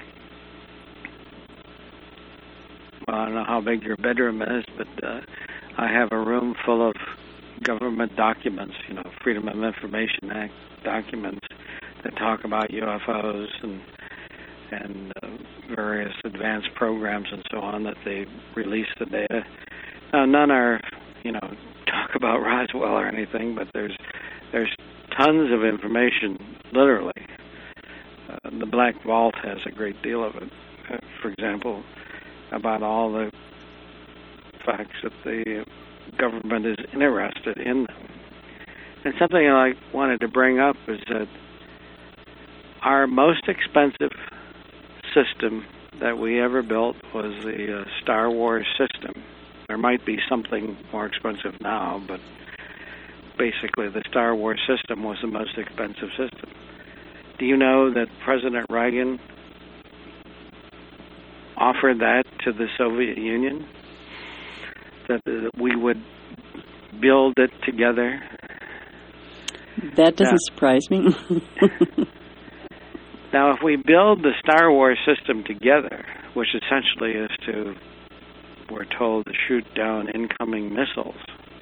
well, I don't know how big your bedroom is, but uh, I have a room full of government documents, you know, Freedom of Information Act documents that talk about U F Os and and uh, various advanced programs and so on that they release the data. Now, none are, you know, talk about Roswell or anything, but there's there's tons of information, literally. Uh, the Black Vault has a great deal of it. Uh, for example, about all the facts that the government is interested in them. And something I wanted to bring up is that our most expensive system that we ever built was the uh, Star Wars system. There might be something more expensive now, but basically the Star Wars system was the most expensive system. Do you know that President Reagan offered that to the Soviet Union? That uh, we would build it together? That doesn't now, surprise me. Now, if we build the Star Wars system together, which essentially is to, we're told, to shoot down incoming missiles,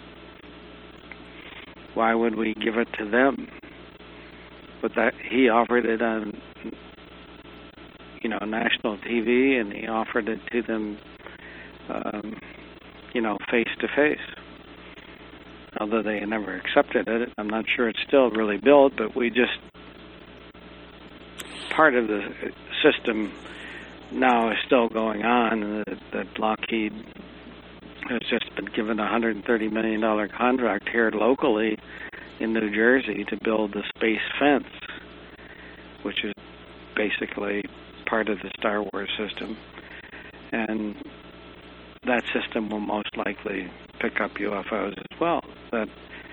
why would we give it to them? But that he offered it on, you know, national T V, and he offered it to them, um, you know, face to face. Although they never accepted it, I'm not sure it's still really built, but we just, part of the system now is still going on, and that, that Lockheed has just been given a one hundred thirty million dollars contract here locally in New Jersey to build the space fence, which is basically part of the Star Wars system. And that system will most likely pick up U F Os as well. That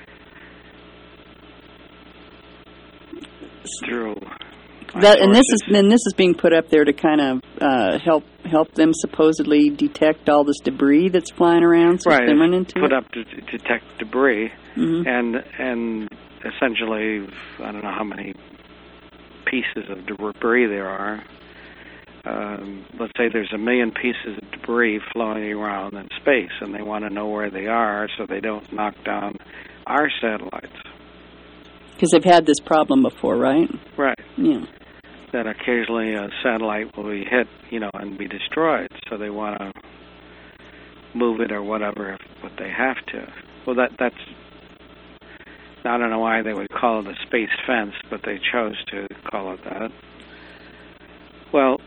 through that, and this is and this is being put up there to kind of uh, help help them supposedly detect all this debris that's flying around, so right, they run into put it. up to, to detect debris, mm-hmm. and and essentially, I don't know how many pieces of debris there are. Um, let's say there's a million pieces of debris floating around in space, and they want to know where they are so they don't knock down our satellites. Because they've had this problem before, right? Right. Yeah. That occasionally a satellite will be hit, you know, and be destroyed. So they want to move it or whatever, if, but they have to. Well, that that's. I don't know why they would call it a space fence, but they chose to call it that. Well,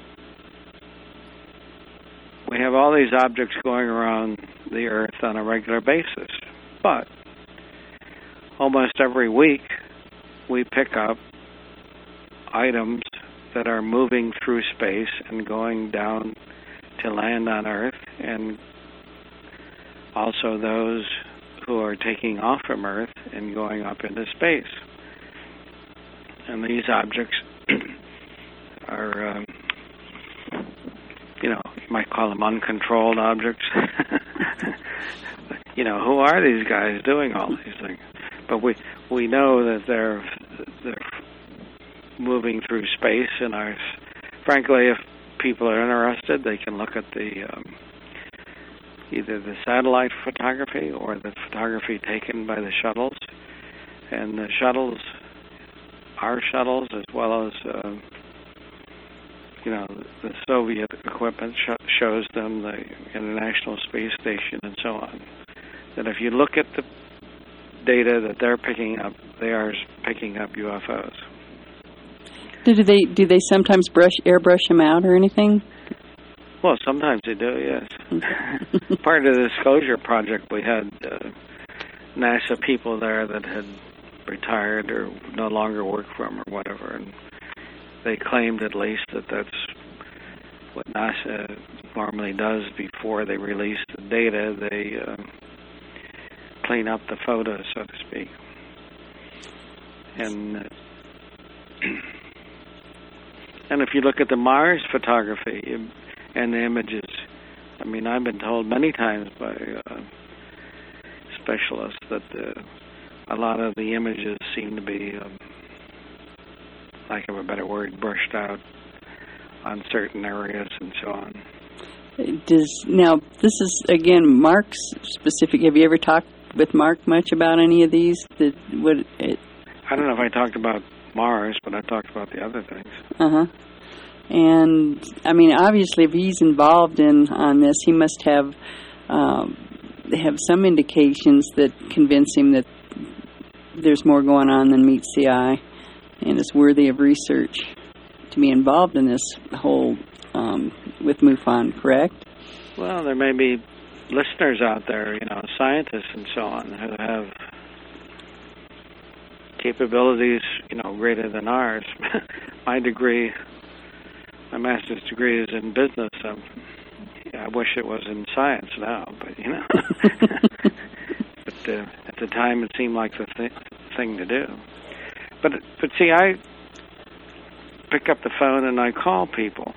we have all these objects going around the Earth on a regular basis, but almost every week we pick up items that are moving through space and going down to land on Earth, and also those who are taking off from Earth and going up into space. And these objects are, um, you know, you might call them uncontrolled objects. You know, who are these guys doing all these things? But we we know that they're they're moving through space, and are, frankly, if people are interested, they can look at the um, either the satellite photography or the photography taken by the shuttles. And the shuttles, our shuttles, as well as uh, you know, the Soviet equipment sh- shows them the International Space Station and so on. That if you look at the data that they're picking up, they are picking up U F Os. Do they do they sometimes brush airbrush them out or anything? Well, sometimes they do, yes. Part of the disclosure project, we had uh, NASA people there that had retired or no longer work for them or whatever, and they claimed at least that that's what NASA normally does before they release the data. They uh, clean up the photos, so to speak. And uh, and if you look at the Mars photography and the images, I mean, I've been told many times by uh, specialists that uh, a lot of the images seem to be, um, lack of a better word, brushed out on certain areas and so on. Does now this is again Mark's specific. Have you ever talked with Mark much about any of these? That what it, I don't know if I talked about Mars, but I talked about the other things. Uh huh. And I mean, obviously, if he's involved in on this, he must have um, have some indications that convince him that there's more going on than meets the eye, and it's worthy of research to be involved in this whole um, with MUFON. Correct? Well, there may be listeners out there, you know, scientists and so on, who have capabilities, you know, greater than ours. My degree, my master's degree, is in business. So yeah, I wish it was in science now, but you know, but uh, at the time it seemed like the th- thing to do. But but see, I pick up the phone and I call people,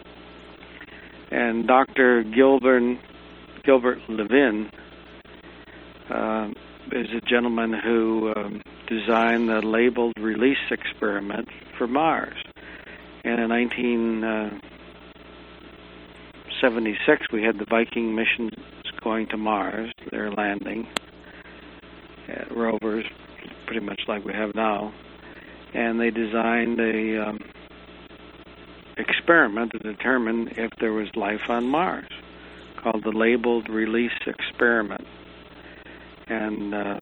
and Doctor Gilbert Gilbert Levin uh, is a gentleman who um, designed the labeled release experiment for Mars. And in nineteen seventy-six, we had the Viking missions going to Mars. They're landing uh, rovers, pretty much like we have now. And they designed a um, experiment to determine if there was life on Mars, called the labeled release experiment. And uh,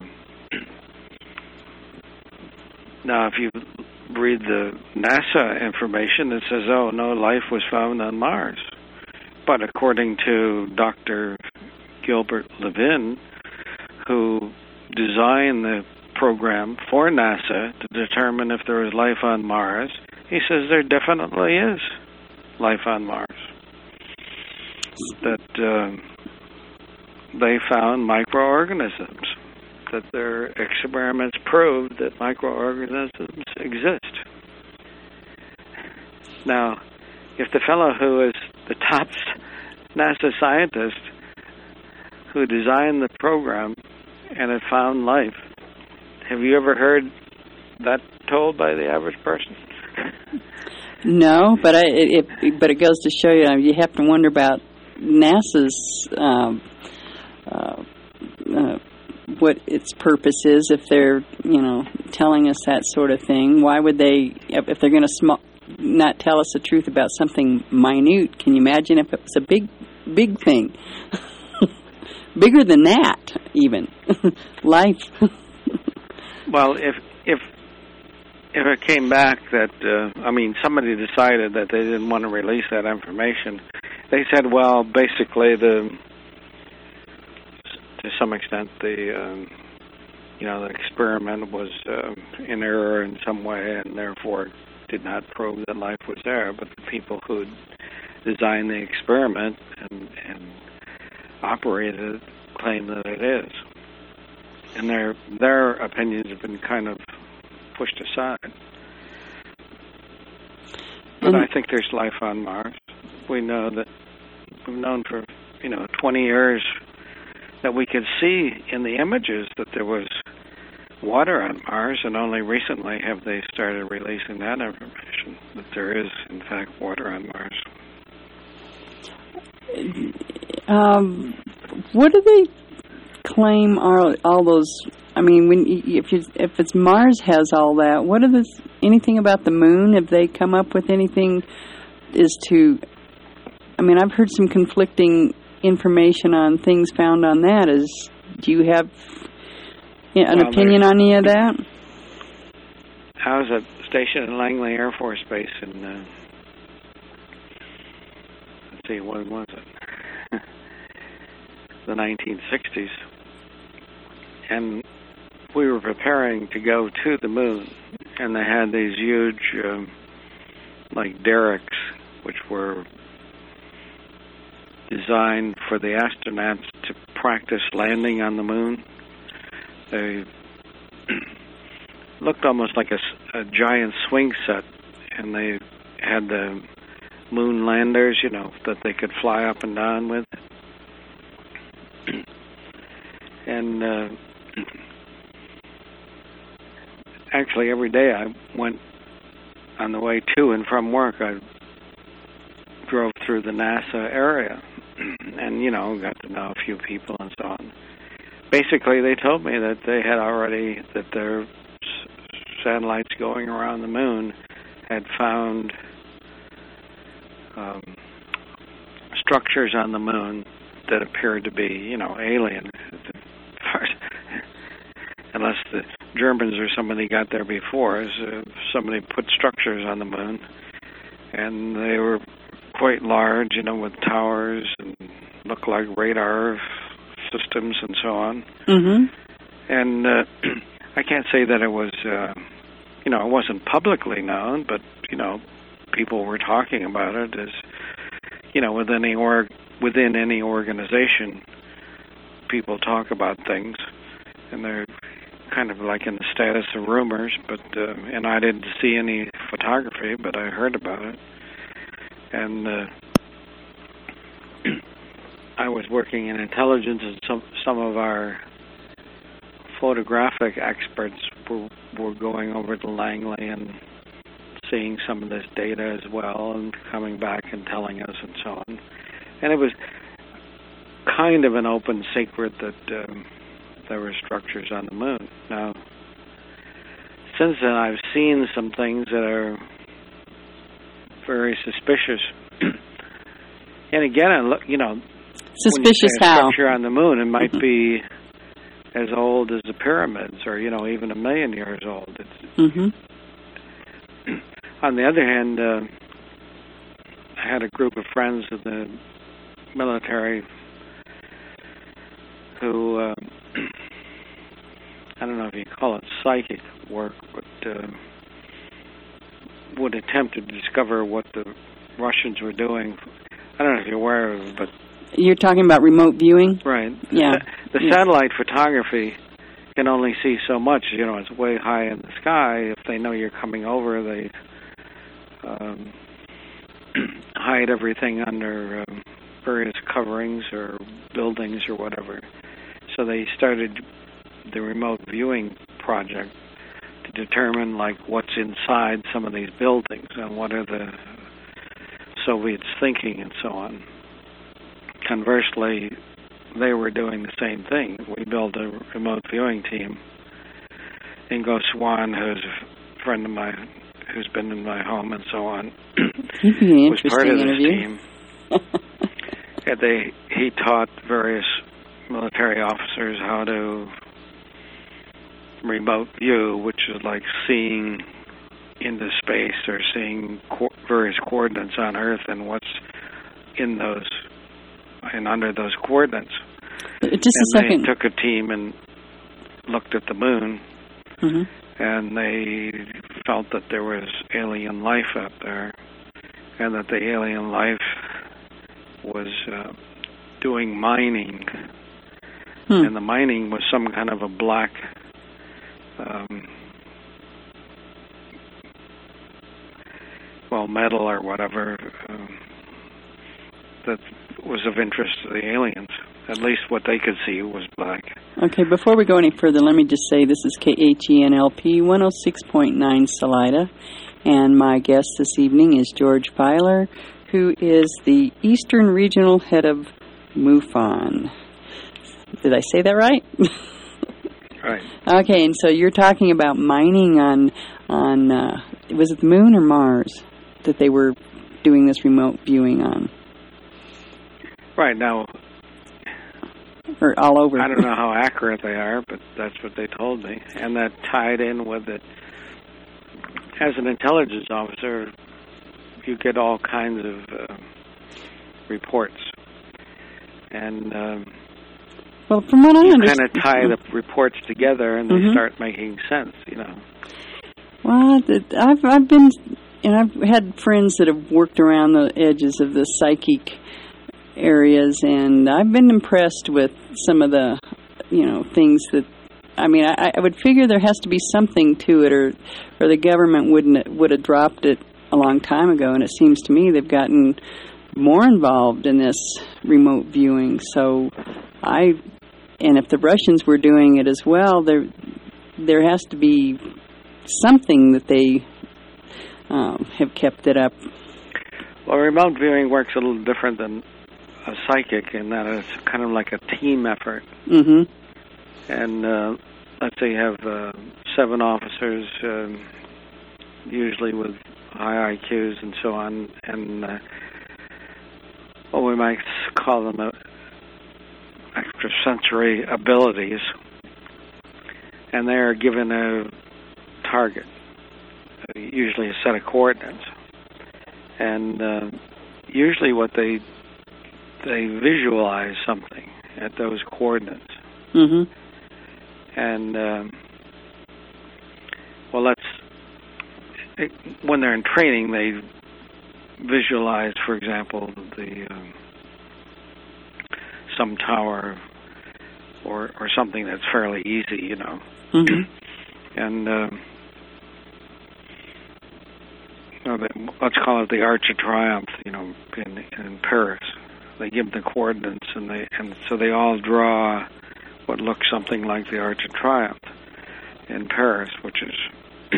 now, if you read the NASA information, it says, oh, no life was found on Mars. But according to Doctor Gilbert Levin, who designed the program for NASA to determine if there was life on Mars, he says there definitely is life on Mars. That uh, they found microorganisms, that their experiments proved that microorganisms exist. Now, if the fellow who is the top NASA scientist who designed the program and had found life, have you ever heard that told by the average person? No, but I, it, it but it goes to show you, you have to wonder about NASA's um, uh, uh, what its purpose is if they're, you know, telling us that sort of thing. Why would they, if they're going to sm- not tell us the truth about something minute? Can you imagine if it was a big, big thing? Bigger than that, even. Life. Well, if if if it came back that, uh, I mean, somebody decided that they didn't want to release that information, they said, well, basically, the to some extent, the um, you know, the experiment was uh, in error in some way, and therefore did not prove that life was there. But the people who designed the experiment and, and operated it claim that it is. And their their opinions have been kind of pushed aside. But I think there's life on Mars. We know that we've known for, you know, twenty years that we could see in the images that there was water on Mars, and only recently have they started releasing that information, that there is, in fact, water on Mars. Um, what do they claim are all those? I mean, when if you, if it's Mars has all that, what are the anything about the moon? Have they come up with anything as to? I mean, I've heard some conflicting information on things found on that. Is do you have you know, an well, opinion on any of that? I was at stationed in Langley Air Force Base in uh, let's see, when was it? The nineteen sixties, and we were preparing to go to the moon, and they had these huge, um, like derricks, which were designed for the astronauts to practice landing on the moon. They looked almost like a, a giant swing set, and they had the moon landers, you know, that they could fly up and down with. And uh, actually, every day I went on the way to and from work, I drove through the NASA area and, you know, got to know a few people and so on. Basically, they told me that they had already, that their s- satellites going around the moon had found um, structures on the moon that appeared to be, you know, alien. Unless the Germans or somebody got there before us, uh, somebody put structures on the moon, and they were quite large, you know, with towers and looked like radar systems and so on. Mm-hmm. And uh, I can't say that it was, uh, you know, it wasn't publicly known, but, you know, people were talking about it as, you know, within any, org- within any organization, people talk about things, and they're kind of like in the status of rumors, but uh, and I didn't see any photography, but I heard about it. And uh, I was working in intelligence, and some some of our photographic experts were were going over to Langley and seeing some of this data as well, and coming back and telling us and so on. And it was kind of an open secret that um, there were structures on the moon. Now, since then, I've seen some things that are very suspicious. And again, I look, you know, Suspicious when you say a how? structure on the moon, it might Mm-hmm. be as old as the pyramids, or, you know, even a million years old. It's, Mm-hmm. on the other hand, uh, I had a group of friends in the military who, uh, I don't know if you call it psychic work, but uh, would attempt to discover what the Russians were doing. I don't know if you're aware of it, but... You're talking about remote viewing? Right. Yeah. The, the yeah. satellite photography can only see so much. You know, it's way high in the sky. If they know you're coming over, they um, hide everything under um, various coverings or buildings or whatever. So they started the remote viewing project to determine, like, what's inside some of these buildings and what are the Soviets thinking and so on. Conversely, they were doing the same thing. We built a remote viewing team. Ingo Swan, who's a friend of mine, who's been in my home and so on, He'd be an was part of this interview. team. And they, he taught various military officers how to remote view, which is like seeing into space or seeing co- various coordinates on Earth and what's in those and under those coordinates. Just and a second. They took a team and looked at the moon, mm-hmm. and they felt that there was alien life up there, and that the alien life was uh, doing mining, hmm. and the mining was some kind of a black um, well, metal or whatever um, that was of interest to the aliens. At least what they could see was black. Okay, before we go any further, let me just say this is K H E N L P one oh six point nine Salida, and my guest this evening is George Filer, who is the Eastern Regional Head of MUFON. Did I say that right? Right. Okay, and so you're talking about mining on, on uh, was it the moon or Mars that they were doing this remote viewing on? Right, now, or all over. I don't know how accurate they are, but that's what they told me. And that tied in with it. As an intelligence officer, you get all kinds of uh, reports. And um, well, from what I you understand, kind of tie the reports together, and they mm-hmm. start making sense, you know. Well, I've I've been, and I've had friends that have worked around the edges of the psychic areas, and I've been impressed with some of the, you know, things that. I mean, I, I would figure there has to be something to it, or or the government wouldn't would have dropped it a long time ago. And it seems to me they've gotten more involved in this remote viewing. So, I and if the Russians were doing it as well, there there has to be something that they um, have kept it up. Well, remote viewing works a little different than a psychic in that it's kind of like a team effort. Mm-hmm. And uh, let's say you have uh, seven officers, um, usually with high I Qs and so on, and uh, what we might call them uh, extrasensory abilities, and they are given a target, uh, usually a set of coordinates, and uh, usually what they they visualize something at those coordinates. Mm-hmm. And, um, well, that's, it, when they're in training, they visualize, for example, the um, some tower or or something that's fairly easy, you know. Mm-hmm. And, um, well, they, let's call it the Arch of Triumph, you know, in, in Paris. They give the coordinates, and they and so they all draw what looks something like the Arch of Triumph in Paris, which is,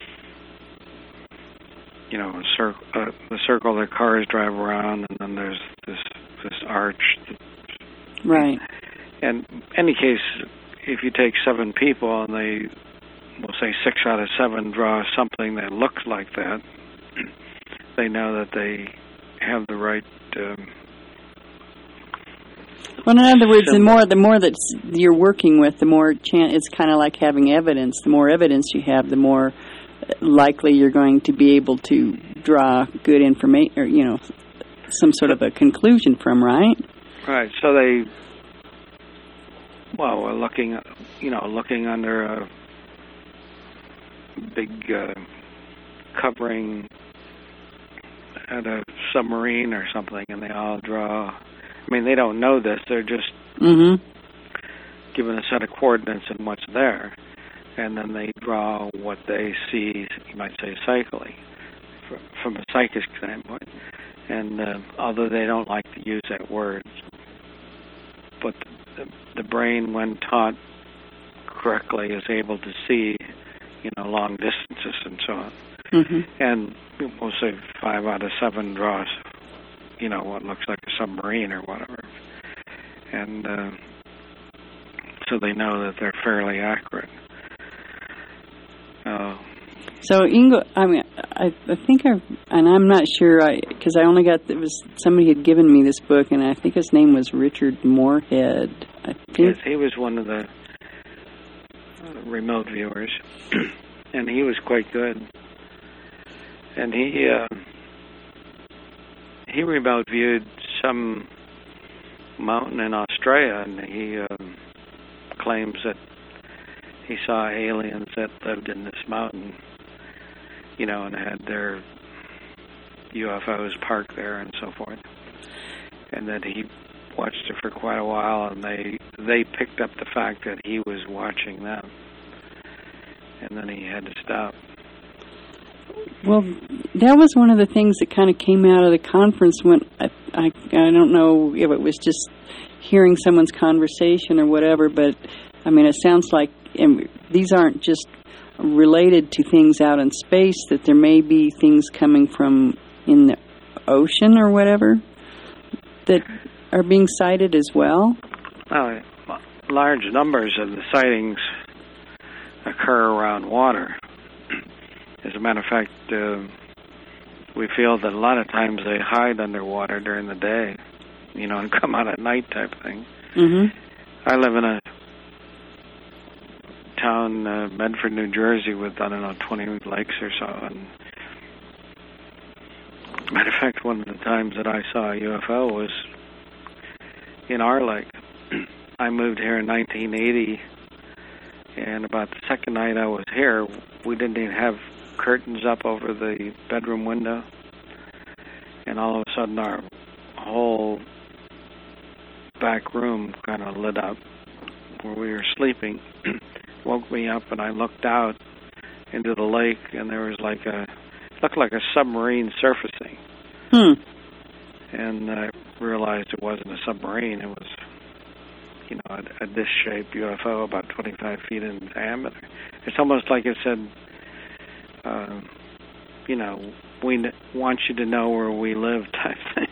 you know, a cir- uh, the circle that cars drive around, and then there's this this arch. Right. And in any case, if you take seven people and they, we'll say six out of seven draw something that looks like that, they know that they have the right. Um, Well, in other words, the symbol. more the more that you're working with, the more chance. It's kind of like having evidence. The more evidence you have, the more likely you're going to be able to draw good information, or you know, some sort of a conclusion from. Right. Right. So they, well, we're looking, you know, looking under a big uh, covering at a submarine or something, and they all draw. I mean, they don't know this. They're just mm-hmm. given a set of coordinates and what's there. And then they draw what they see, you might say, psychically, from a psychic standpoint. And uh, although they don't like to use that word, but the, the brain, when taught correctly, is able to see, you know, long distances and so on. Mm-hmm. And we'll say five out of seven draws, you know, what looks like a submarine or whatever. and uh, so they know that they're fairly accurate. Uh, so Ingo, I mean, I, I think I, and I'm not sure, I because I only got, it was, somebody had given me this book, and I think his name was Richard Moorhead. I think. Yes, he was one of the uh, remote viewers, and he was quite good. And he uh, he remote viewed some mountain in Australia, and he uh, claims that he saw aliens that lived in this mountain, you know, and had their U F Os parked there and so forth. And that he watched it for quite a while, and they they picked up the fact that he was watching them, and then he had to stop. Well, that was one of the things that kind of came out of the conference when I, I, I don't know if it was just hearing someone's conversation or whatever, but I mean, it sounds like, and these aren't just related to things out in space, that there may be things coming from in the ocean or whatever that are being cited as well. Well, large numbers of the sightings occur around water. As a matter of fact, uh, we feel that a lot of times they hide underwater during the day, you know, and come out at night type thing. Mm-hmm. I live in a town, uh, Medford, New Jersey, with, I don't know, twenty lakes or so. And matter of fact, one of the times that I saw a U F O was in our lake. I moved here in nineteen eighty, and about the second night I was here, we didn't even have curtains up over the bedroom window, and all of a sudden our whole back room kind of lit up where we were sleeping. Woke me up, and I looked out into the lake, and there was like a, looked like a submarine surfacing. Hmm. And I realized it wasn't a submarine. It was, you know, a, a disc-shaped U F O about twenty-five feet in diameter. It's almost like it said, uh, you know, we n- want you to know where we live type thing.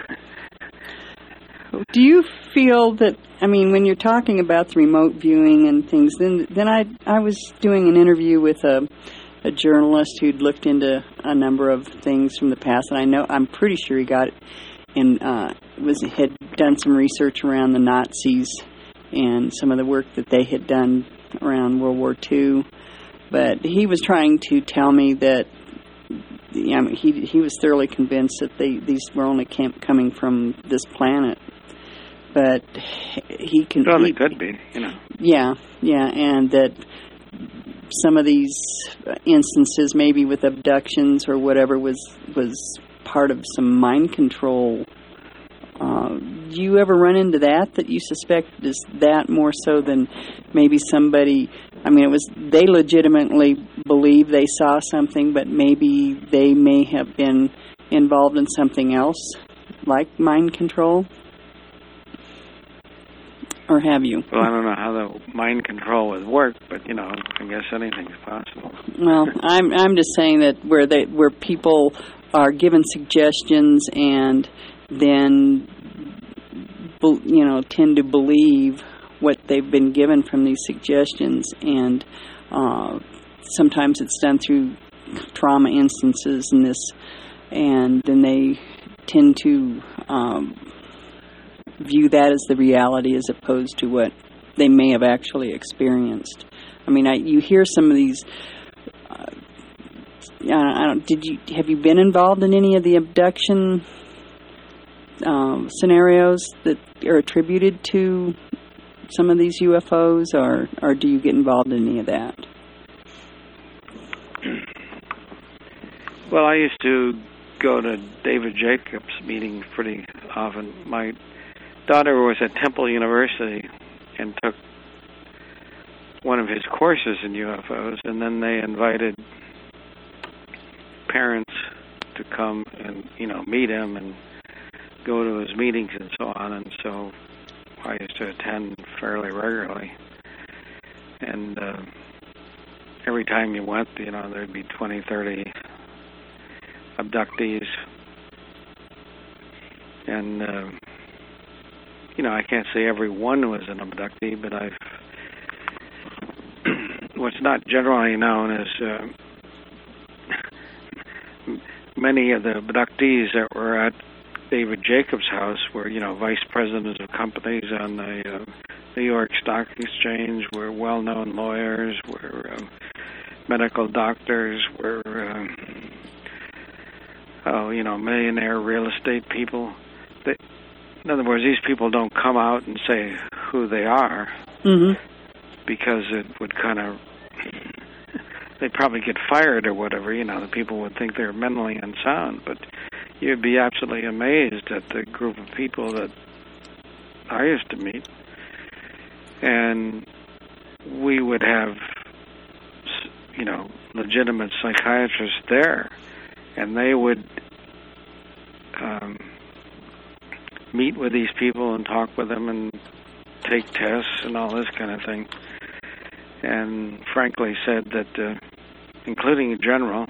Do you feel that, I mean, when you're talking about the remote viewing and things, then then I I was doing an interview with a, a journalist who'd looked into a number of things from the past, and I know, I'm pretty sure he got it, and uh, was had done some research around the Nazis and some of the work that they had done around World War Two. But he was trying to tell me that, I mean, he he was thoroughly convinced that they these were only came, coming from this planet. But he can. Well, he, they could be, you know. Yeah, yeah, and that some of these instances, maybe with abductions or whatever, was was part of some mind control. Uh, do you ever run into that? That you suspect is that more so than maybe somebody? I mean, it was they legitimately believe they saw something, but maybe they may have been involved in something else, like mind control. Or have you? Well, I don't know how the mind control would work, but you know, I guess anything's possible. Well, I'm I'm just saying that where they where people are given suggestions and then, you know, tend to believe what they've been given from these suggestions, and uh, sometimes it's done through trauma instances and this, and then they tend to. Um, view that as the reality as opposed to what they may have actually experienced. I mean, I, you hear some of these. Uh, I don't. Did you have you been involved in any of the abduction um, scenarios that are attributed to some of these U F Os, or or do you get involved in any of that? Well, I used to go to David Jacobs' meetings pretty often. My daughter was at Temple University and took one of his courses in U F Os, and then they invited parents to come and, you know, meet him and go to his meetings and so on, and so I used to attend fairly regularly. And uh, every time you went, you know, there'd be twenty, thirty abductees, and uh, you know, I can't say every one was an abductee, but I've what's not generally known is uh, many of the abductees that were at David Jacobs' house were, you know, vice presidents of companies on the uh, New York Stock Exchange, were well-known lawyers, were uh, medical doctors, were, uh, oh, you know, millionaire real estate people. They, in other words, these people don't come out and say who they are, mm-hmm. because it would kind of, they'd probably get fired or whatever, you know, the people would think they're mentally unsound, but you'd be absolutely amazed at the group of people that I used to meet. And we would have, you know, legitimate psychiatrists there, and they would um, meet with these people and talk with them and take tests and all this kind of thing. And frankly said that, uh, including a general,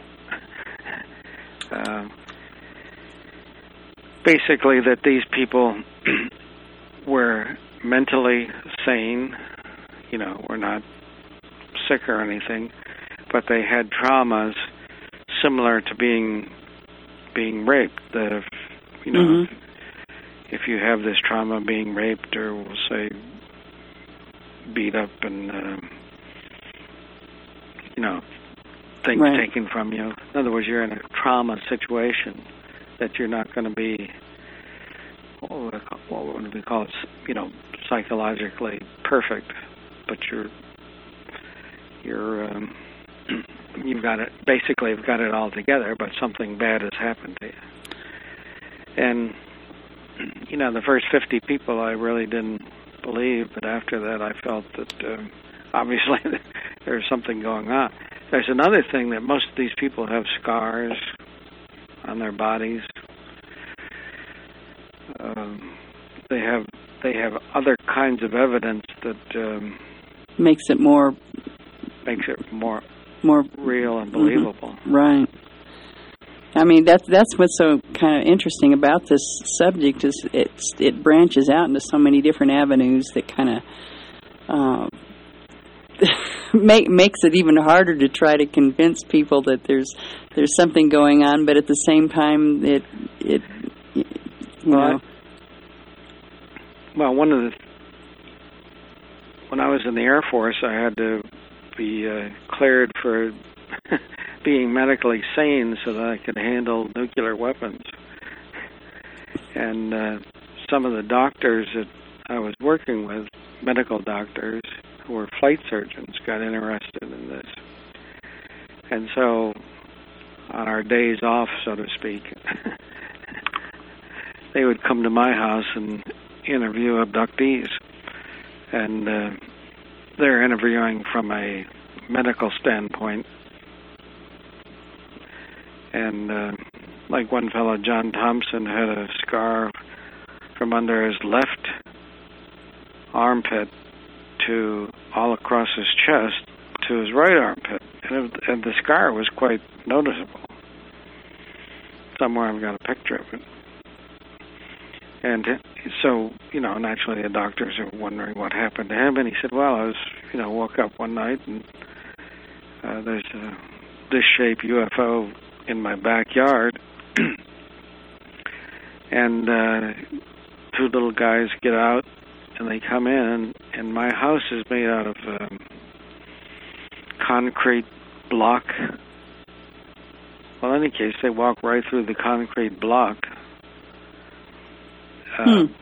uh, basically that these people were mentally sane, you know, were not sick or anything, but they had traumas similar to being being raped. That if, you know, mm-hmm. if, if you have this trauma of being raped, or we'll say beat up and uh, you know, things right. taken from you. In other words, you're in a trauma situation that you're not going to be, what would we call it, you know, psychologically perfect, but you're, you're, um, you've got it, basically you've got it all together, but something bad has happened to you. And, you know, the first fifty people I really didn't believe, but after that I felt that uh, obviously there's something going on. There's another thing, that most of these people have scars on their bodies. Um, they have they have other kinds of evidence that um, makes it more makes it more more real and believable. Mm-hmm. Right. I mean, that's that's what's so kind of interesting about this subject, is it's it branches out into so many different avenues that kind of uh, make makes it even harder to try to convince people that there's there's something going on, but at the same time, it it you well, know. Well, one of the when I was in the Air Force, I had to be uh, cleared for being medically sane so that I could handle nuclear weapons. And uh, some of the doctors that I was working with, medical doctors who were flight surgeons, got interested in this. And so on our days off, so to speak, they would come to my house and interview abductees. And uh, they're interviewing from a medical standpoint. And uh, like one fellow, John Thompson, had a scar from under his left armpit to all across his chest to his right armpit. And, it, and the scar was quite noticeable. Somewhere I've got a picture of it. And so, you know, naturally the doctors are wondering what happened to him. And he said, well, I was, you know, woke up one night and uh, there's a dish-shaped U F O in my backyard. And uh, two little guys get out and they come in, and my house is made out of um, concrete block. Well, in any case, they walk right through the concrete block. Uh, hmm.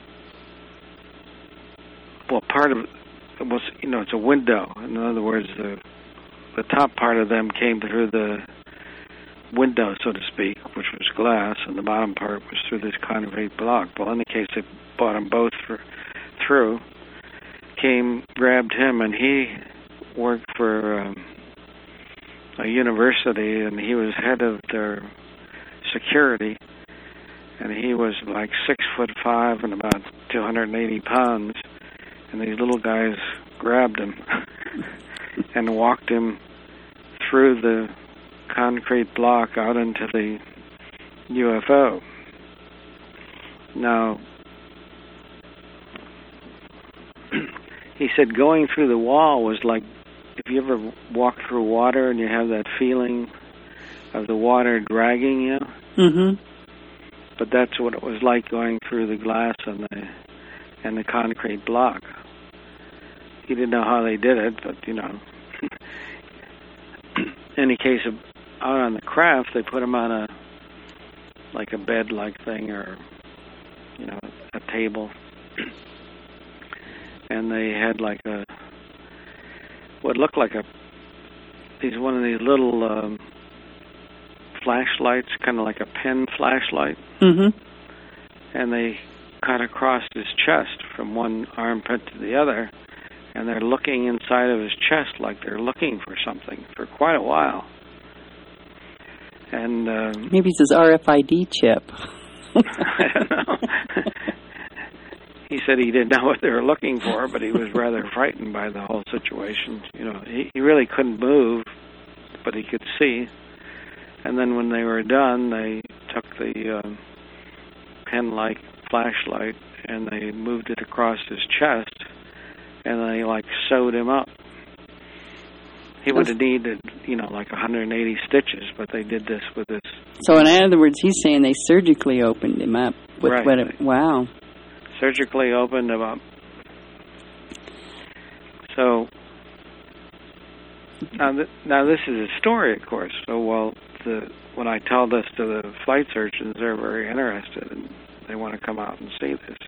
Well, part of it was, you know, it's a window. In other words, the the top part of them came through the window, so to speak, which was glass, and the bottom part was through this concrete block. Well, in any case, they brought them both for, through, came, grabbed him, and he worked for um, a university, and he was head of their security, and he was like six foot five and about two hundred eighty pounds, and these little guys grabbed him and walked him through the concrete block out into the U F O. Now, he said going through the wall was like, if you ever walk through water and you have that feeling of the water dragging you. Mm-hmm. But that's what it was like going through the glass and the and the concrete block. He didn't know how they did it, but you know. In the case of out on the craft, they put him on a like a bed-like thing, or you know, a table, and they had like a what looked like a these one of these little um, flashlights, kind of like a pen flashlight, mm-hmm. and they cut across his chest from one armpit to the other, and they're looking inside of his chest like they're looking for something for quite a while. And um, maybe it's his R F I D chip. I don't know. He said he didn't know what they were looking for, but he was rather frightened by the whole situation. You know, he, he really couldn't move, but he could see. And then when they were done, they took the um, pen-like flashlight and they moved it across his chest, and they like sewed him up. He would have needed, you know, like one hundred eighty stitches, but they did this with this. So in other words, he's saying they surgically opened him up. With right. What it, wow. Surgically opened him up. So now, th- now this is a story, of course. So while the when I tell this to the flight surgeons, they're very interested and they want to come out and see this.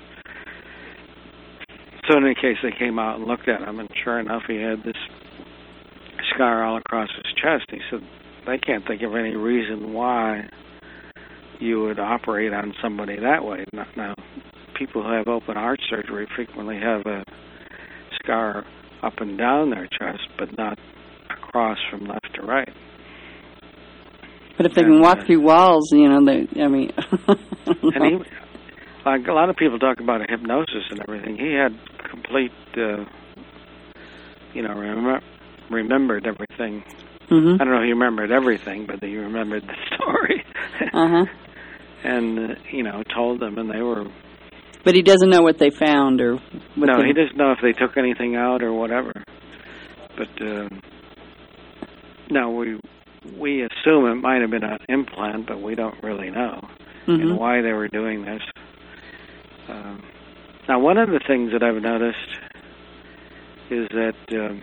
So in any case, they came out and looked at him, and sure enough, he had this scar all across his chest. He said they can't think of any reason why you would operate on somebody that way. Now, people who have open heart surgery frequently have a scar up and down their chest, but not across from left to right. But if they and, can walk uh, through walls, you know, they, I mean... and he, like a lot of people talk about hypnosis and everything, he had complete, uh, you know, remember, remembered everything. Mm-hmm. I don't know if he remembered everything, but he remembered the story. Uh-huh. And, uh, you know, told them, and they were... But he doesn't know what they found or... What no, they... he doesn't know if they took anything out or whatever. But, uh, no, we we assume it might have been an implant, but we don't really know mm-hmm. and why they were doing this. Um, now, one of the things that I've noticed is that... Um,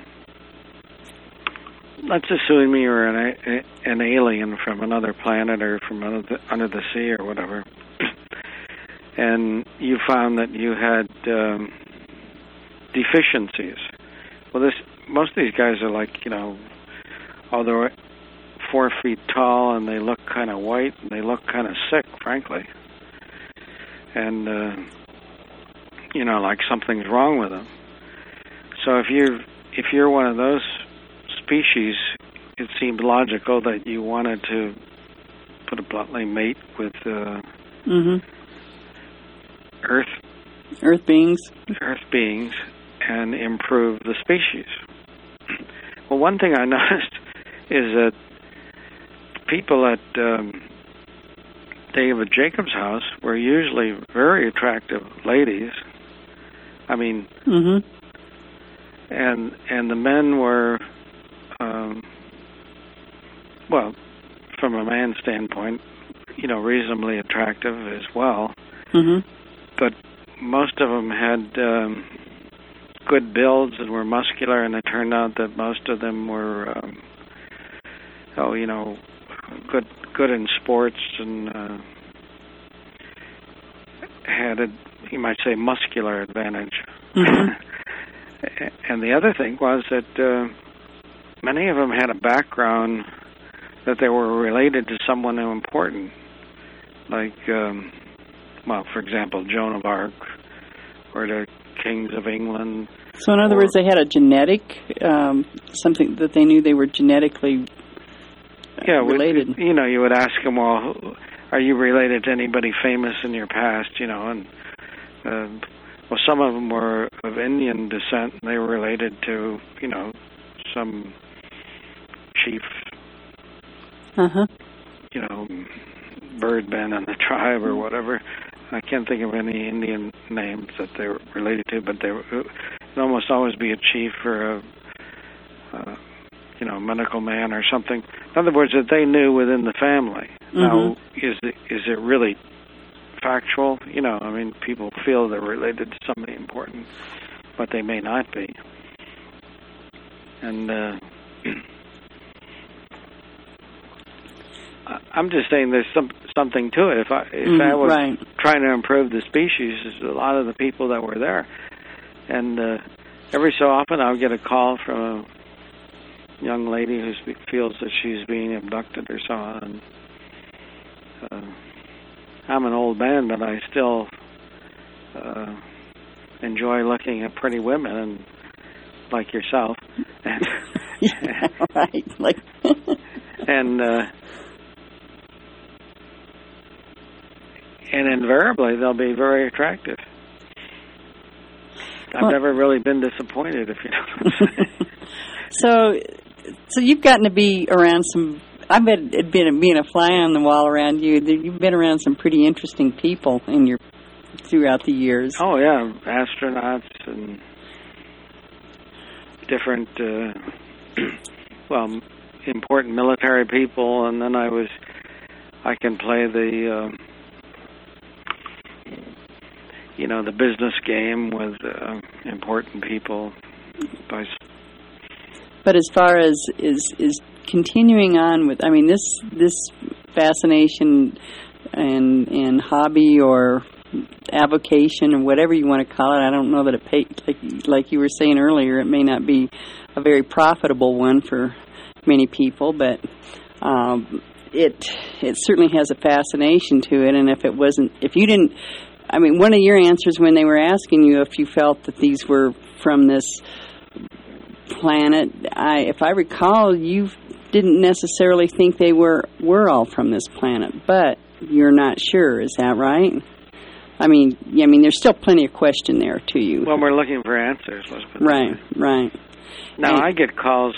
let's assume you're an, a, an alien from another planet or from under the, under the sea or whatever, and you found that you had um, deficiencies. Well, this most of these guys are like, you know, oh, they're four feet tall and they look kind of white and they look kind of sick, frankly. And, uh, you know, like something's wrong with them. So if you're, if you're one of those species, it seemed logical that you wanted to, put it bluntly, mate with uh, mm-hmm. Earth Earth beings, Earth beings, and improve the species. Well, one thing I noticed is that people at um, David Jacobs' house were usually very attractive ladies. I mean, mm-hmm. and and the men were. Um, well, from a man's standpoint, you know, reasonably attractive as well. Mm-hmm. But most of them had um, good builds and were muscular, and it turned out that most of them were, um, oh, you know, good good in sports and uh, had a, you might say, muscular advantage. Mm-hmm. And the other thing was that uh, many of them had a background that they were related to someone important, like, um, well, for example, Joan of Arc, or the kings of England. So in other or, words, they had a genetic, um, something that they knew they were genetically uh, yeah, related. With, you know, you would ask them, well, are you related to anybody famous in your past, you know, and, uh, well, some of them were of Indian descent, and they were related to, you know, some chief, uh-huh. you know, birdmen in the tribe or whatever. I can't think of any Indian names that they were related to, but they were, could almost always be a chief or a, uh, you know, medical man or something. In other words, that they knew within the family. Mm-hmm. Now, is it, is it really factual? You know, I mean, people feel they're related to somebody important, but they may not be. And uh, I'm just saying there's some something to it. If I if mm, I was right. trying to improve the species, a lot of the people that were there, and uh, every so often I'll get a call from a young lady who feels that she's being abducted or so on. Uh, I'm an old man, but I still uh, enjoy looking at pretty women, and like yourself. And, yeah, right. Like, and uh, and invariably they'll be very attractive. I've well, never really been disappointed, if you know what I'm saying. So, so you've gotten to be around some. I bet it'd been being a fly on the wall around you. You've been around some pretty interesting people in your throughout the years. Oh yeah, astronauts and different, uh, well, important military people, and then I was, I can play the, uh, you know, the business game with uh, important people. But as far as is is continuing on with, I mean, this this fascination and and hobby or avocation or whatever you want to call it, I don't know that it pay, like like you were saying earlier, it may not be a very profitable one for many people, but um, it it certainly has a fascination to it. And if it wasn't, if you didn't, I mean, one of your answers when they were asking you if you felt that these were from this planet, I, if I recall, you didn't necessarily think they were were all from this planet, but you're not sure. Is that right? I mean, I mean, there's still plenty of question there to you. Well, we're looking for answers. Let's put right, that right. Now, and, I get calls.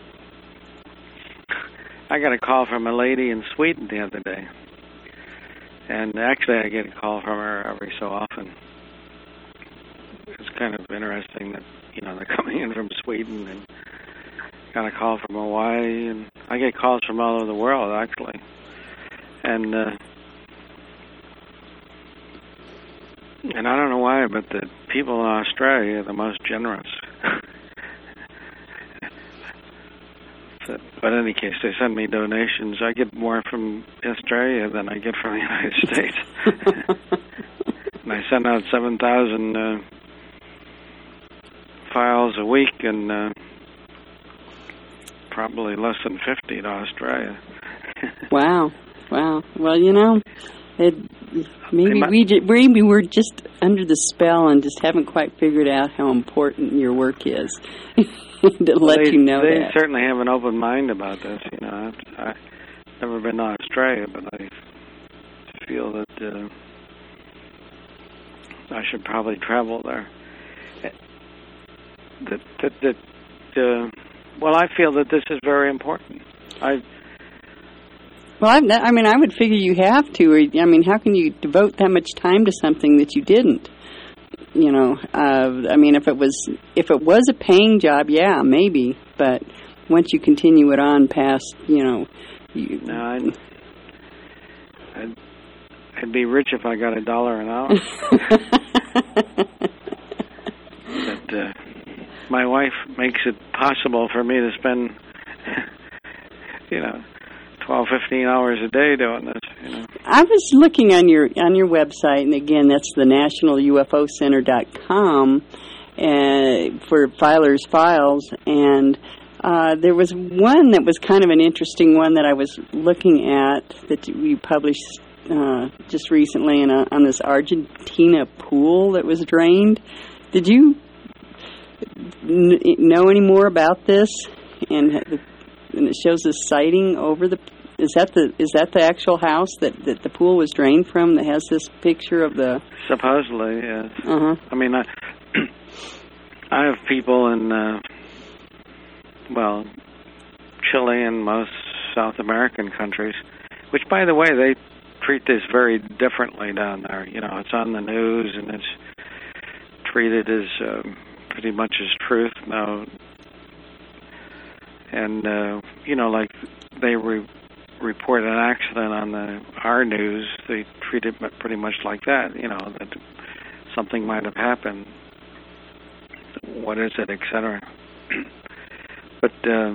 I got a call from a lady in Sweden the other day, and actually, I get a call from her every so often. It's kind of interesting that, you know, they're coming in from Sweden, and got a call from Hawaii, and I get calls from all over the world, actually. And uh, and I don't know why, but the people in Australia are the most generous. But in any case, they send me donations. I get more from Australia than I get from the United States. And I send out seven thousand uh, files a week, and uh, probably less than fifty to Australia. Wow. Wow. Well, you know, it, maybe we ju- maybe we're just under the spell and just haven't quite figured out how important your work is to well, let they, you know they that. They certainly have an open mind about this. You know, I've, I've never been to Australia, but I feel that uh, I should probably travel there. That, that, that uh, well, I feel that this is very important. I. Well, I've, I mean, I would figure you have to. Or, I mean, how can you devote that much time to something that you didn't? You know, uh, I mean, if it was if it was a paying job, yeah, maybe. But once you continue it on past, you know, you, no, I'd, I'd I'd be rich if I got a dollar an hour. But uh, my wife makes it possible for me to spend, you know, twelve, fifteen hours a day doing this, you know. I was looking on your on your website, and again, that's the national U F O center dot com uh, for Filer's Files, and uh, there was one that was kind of an interesting one that I was looking at that you published uh, just recently in a, on this Argentina pool that was drained. Did you n- know any more about this? And, and it shows a sighting over the. Is that the is that the actual house that, that the pool was drained from that has this picture of the... Supposedly, yes. Uh-huh. I mean, I, I have people in, uh, well, Chile and most South American countries, which, by the way, they treat this very differently down there. You know, it's on the news, and it's treated as um, pretty much is truth now. And, uh, you know, like they re- report an accident on the our news, they treat it pretty much like that, you know, that something might have happened. What is it, et cetera. But uh,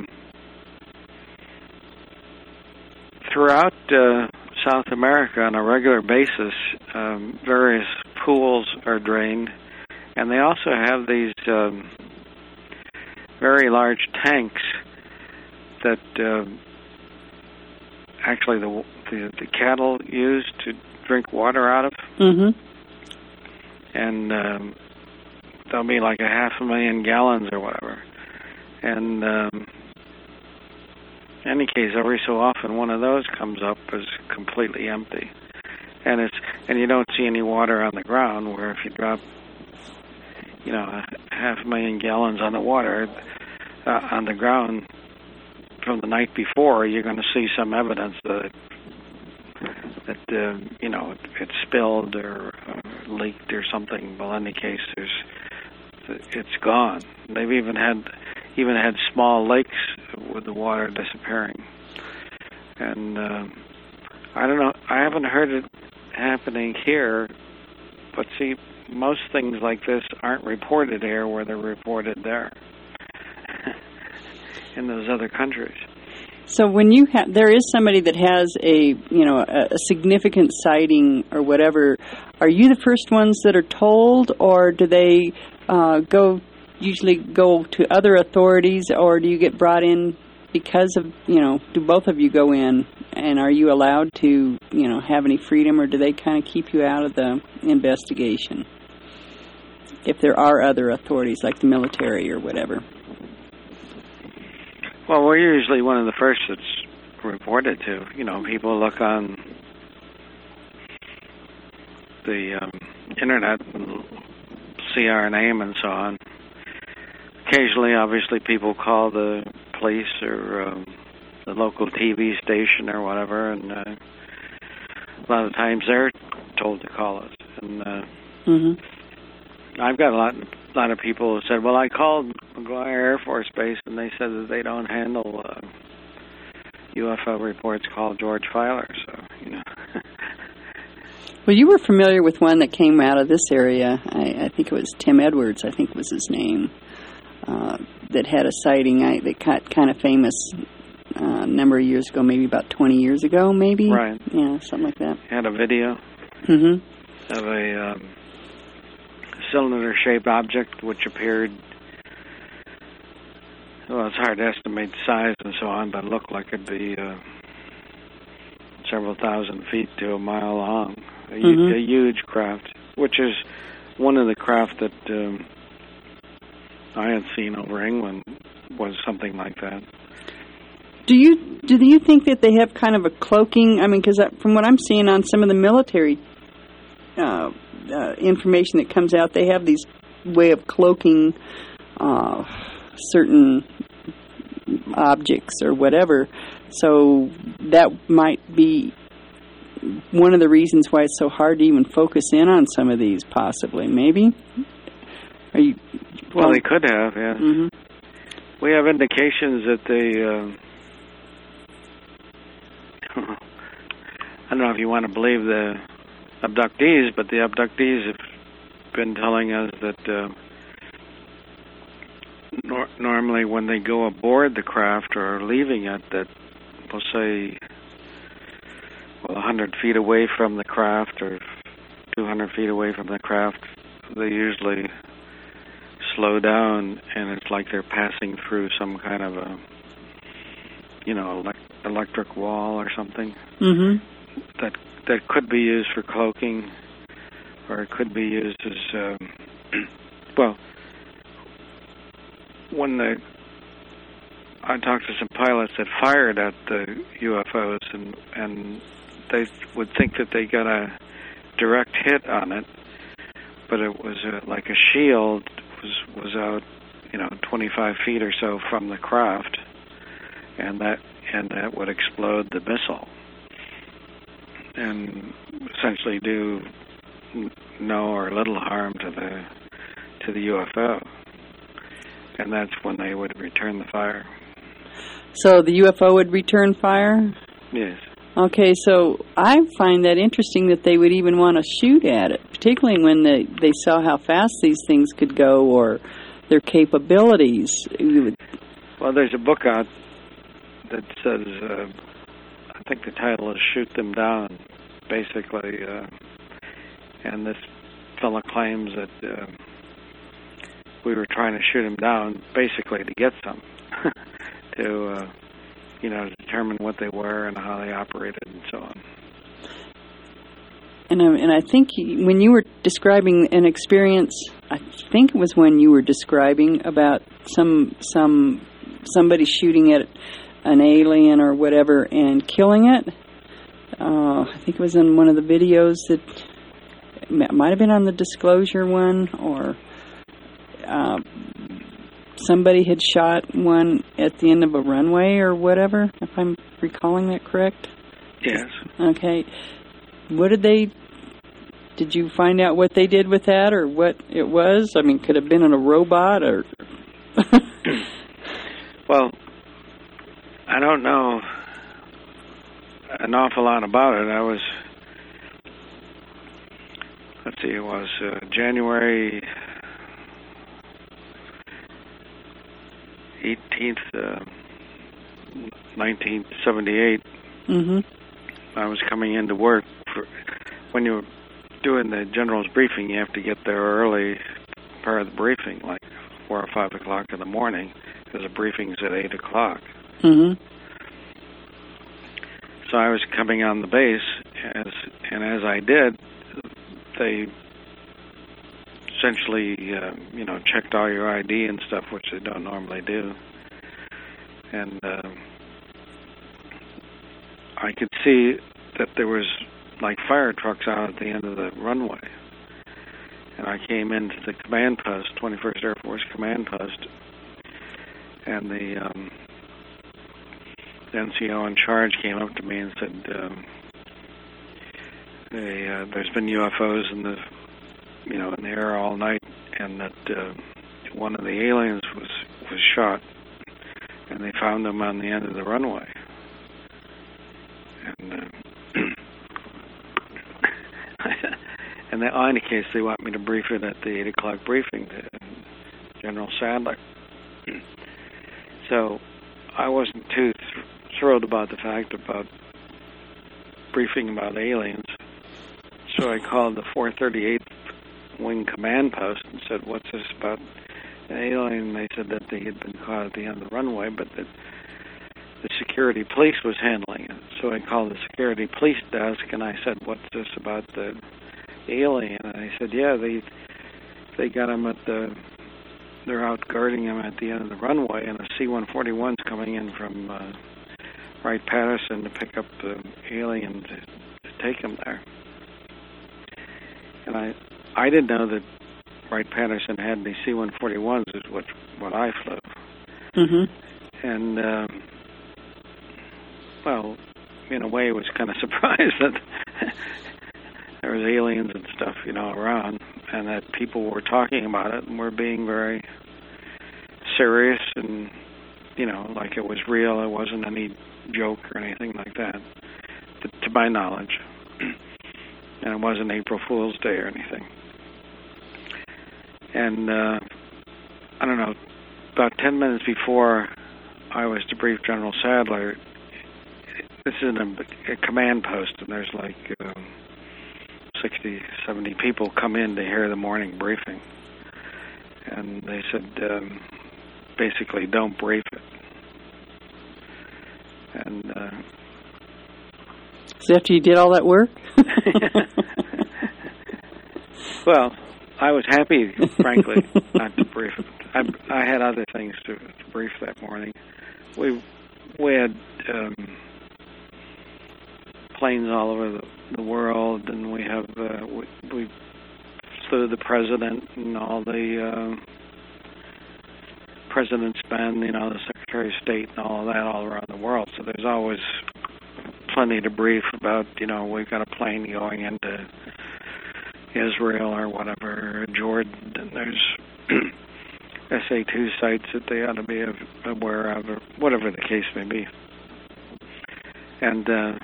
throughout uh, South America on a regular basis, um, various pools are drained, and they also have these um, very large tanks that uh, actually the, the the cattle use to drink water out of. Mm-hmm. And um, there'll be like a half a million gallons or whatever. And um, in any case, every so often one of those comes up as completely empty. And it's and you don't see any water on the ground, where if you drop, you know, a half a million gallons on the water uh, on the ground from the night before, you're going to see some evidence that it, that uh, you know it spilled or uh, leaked or something. Well, in any case, there's it's gone. They've even had even had small lakes with the water disappearing. And uh, I don't know. I haven't heard it happening here, but see, most things like this aren't reported here where they're reported there in those other countries. So when you have, there is somebody that has a, you know, a, a significant sighting or whatever, are you the first ones that are told, or do they uh, go, usually go to other authorities, or do you get brought in because of, you know, do both of you go in, and are you allowed to, you know, have any freedom, or do they kind of keep you out of the investigation if there are other authorities like the military or whatever? Well, we're usually one of the first that's reported to. You know, people look on the um, internet and see our name and so on. Occasionally, obviously, people call the police or um, the local T V station or whatever, and uh, a lot of times they're told to call us. And uh, mm-hmm. I've got a lot, a lot of people who said, "Well, I called McGuire Air Force Base, and they said that they don't handle uh, U F O reports. Call George Filer." So, you know. Well, you were familiar with one that came out of this area. I, I think it was Tim Edwards. I think was his name. Uh, that had a sighting I, that got kind of famous uh, a number of years ago, maybe about twenty years ago, maybe. Right. Yeah, something like that. Had a video mm-hmm. of a um, cylinder-shaped object which appeared, well, it's hard to estimate the size and so on, but it looked like it'd be uh, several thousand feet to a mile long. A, mm-hmm. a huge craft, which is one of the craft that um, I had seen over England was something like that. Do you do you think that they have kind of a cloaking? I mean, because from what I'm seeing on some of the military uh, uh, information that comes out, they have these way of cloaking uh, certain objects or whatever. So that might be one of the reasons why it's so hard to even focus in on some of these, possibly. Maybe? Are you... Well, well they could have, yeah. Mm-hmm. We have indications that they... Uh, I don't know if you want to believe the abductees, but the abductees have been telling us that uh, nor- normally when they go aboard the craft or are leaving it, that we'll say, well, one hundred feet away from the craft or two hundred feet away from the craft, they usually slow down, and it's like they're passing through some kind of a, you know, elect- electric wall or something. Mm-hmm. That that could be used for cloaking, or it could be used as, um, well, when the I talked to some pilots that fired at the U F Os, and and they would think that they got a direct hit on it, but it was a, like a shield was was out, you know, twenty-five feet or so from the craft, and that and that would explode the missile and essentially do no or little harm to the to the U F O. and that's when they would return the fire. So the U F O would return fire? Yes. Okay, so I find that interesting that they would even want to shoot at it, particularly when they, they saw how fast these things could go or their capabilities. Well, there's a book out that says, uh, I think the title is Shoot Them Down, basically, uh, and this fellow claims that uh, we were trying to shoot him down basically to get some, to... Uh, you know, determine what they were and how they operated and so on. And I, and I think when you were describing an experience, I think it was when you were describing about some some somebody shooting at an alien or whatever and killing it. Uh, I think it was in one of the videos that it might have been on the Disclosure one, or uh, somebody had shot one at the end of a runway or whatever, if I'm recalling that correct. Yes. Okay. What did they, did you find out what they did with that or what it was? I mean, could it have been in a robot or... Well, I don't know an awful lot about it. I was, let's see, it was uh, January eighteenth, uh, nineteen seventy-eight. Mm-hmm. I was coming into work. For, when you're doing the general's briefing, you have to get there early, part of the briefing, like four or five o'clock in the morning, because the briefing's at eight o'clock. Mm-hmm. So I was coming on the base, as, and as I did, they essentially, uh, you know, checked all your I D and stuff, which they don't normally do. And uh, I could see that there was, like, fire trucks out at the end of the runway. And I came into the command post, twenty-first Air Force Command Post, and the, um, the N C O in charge came up to me and said, um, they, uh, there's been U F Os in the you know, in the air all night, and that uh, one of the aliens was, was shot, and they found him on the end of the runway. And uh, and then, in any case, they want me to brief it at the eight o'clock briefing to General Sadler. So I wasn't too th- thrilled about the fact about briefing about aliens. So I called the four thirty-eighth Wing Command Post and said, what's this about an alien? And they said that they had been caught at the end of the runway, but that the security police was handling it. So I called the security police desk and I said, what's this about the alien? And they said, yeah, they they got him at the, they're out guarding him at the end of the runway, and a C one forty-one's coming in from uh, Wright-Patterson to pick up the alien to, to take him there. And I I didn't know that Wright-Patterson had any C one forty-ones, is what what I flew. Mm-hmm. And, um, well, in a way, I was kind of surprised that there was aliens and stuff, you know, around, and that people were talking about it and were being very serious and, you know, like it was real. It wasn't any joke or anything like that, to, to my knowledge. And it wasn't April Fool's Day or anything. And, uh, I don't know, about ten minutes before I was to brief General Sadler, this is a, a command post, and there's like um, sixty, seventy people come in to hear the morning briefing. And they said, um, basically, don't brief it. And, uh... So after you did all that work? Well, I was happy, frankly, not to brief it. I, I had other things to, to brief that morning. We we had um, planes all over the, the world, and we have uh, we, we flew the president and all the uh, president's men, you know, the Secretary of State and all of that all around the world. So there's always plenty to brief about, you know, we've got a plane going into Israel or whatever, Jordan, and there's S A two sites that they ought to be aware of, or whatever the case may be. And uh,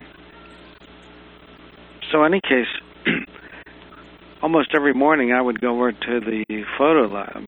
so, in any case, almost every morning I would go over to the photo lab,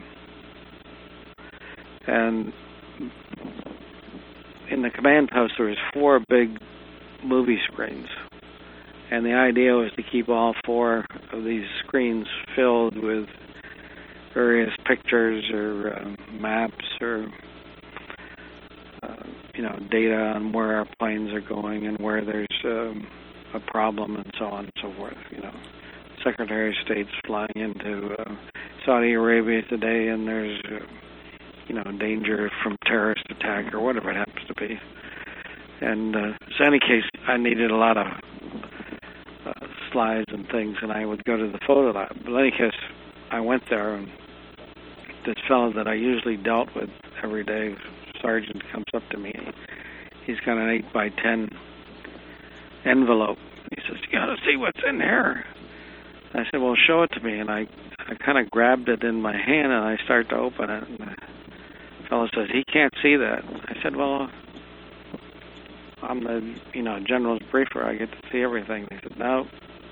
and in the command post there was four big movie screens, and the idea was to keep all four of these screens filled with various pictures or uh, maps or uh, you know, data on where our planes are going and where there's um, a problem and so on and so forth. You know, Secretary of State's flying into uh, Saudi Arabia today, and there's uh, you know, danger from terrorist attack or whatever it happens to be. And uh, so, in any case, I needed a lot of uh, slides and things, and I would go to the photo lab. But in any case, I went there, and this fellow that I usually dealt with every day, sergeant, comes up to me. He's got an eight by ten envelope. He says, "You got to see what's in here." I said, "Well, show it to me." And I, I kind of grabbed it in my hand, and I start to open it. And the fellow says, "He can't see that." I said, "Well, I'm the, you know, general's briefer. I get to see everything." He said, "No."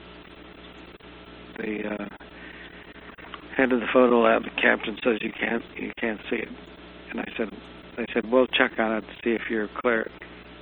The uh, head of the photo lab, the captain, says you can't, you can't see it. And I said, they said, "We'll check on it to see if you're cleared."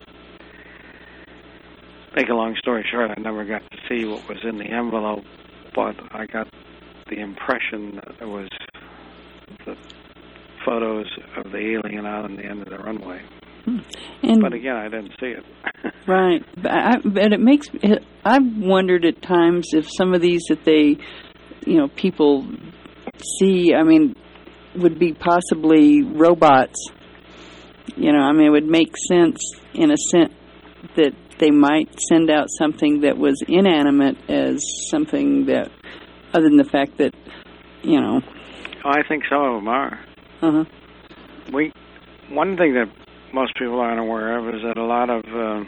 Make a long story short, I never got to see what was in the envelope, but I got the impression that it was the photos of the alien out on the end of the runway. And but again, I didn't see it. Right, but, I, but it makes it, I've wondered at times if some of these that they, you know, people see, I mean, would be possibly robots. You know, I mean, it would make sense in a sense that they might send out something that was inanimate as something that, other than the fact that, you know. Oh, I think some of them are. Uh-huh. We, one thing that most people aren't aware of is that a lot of uh,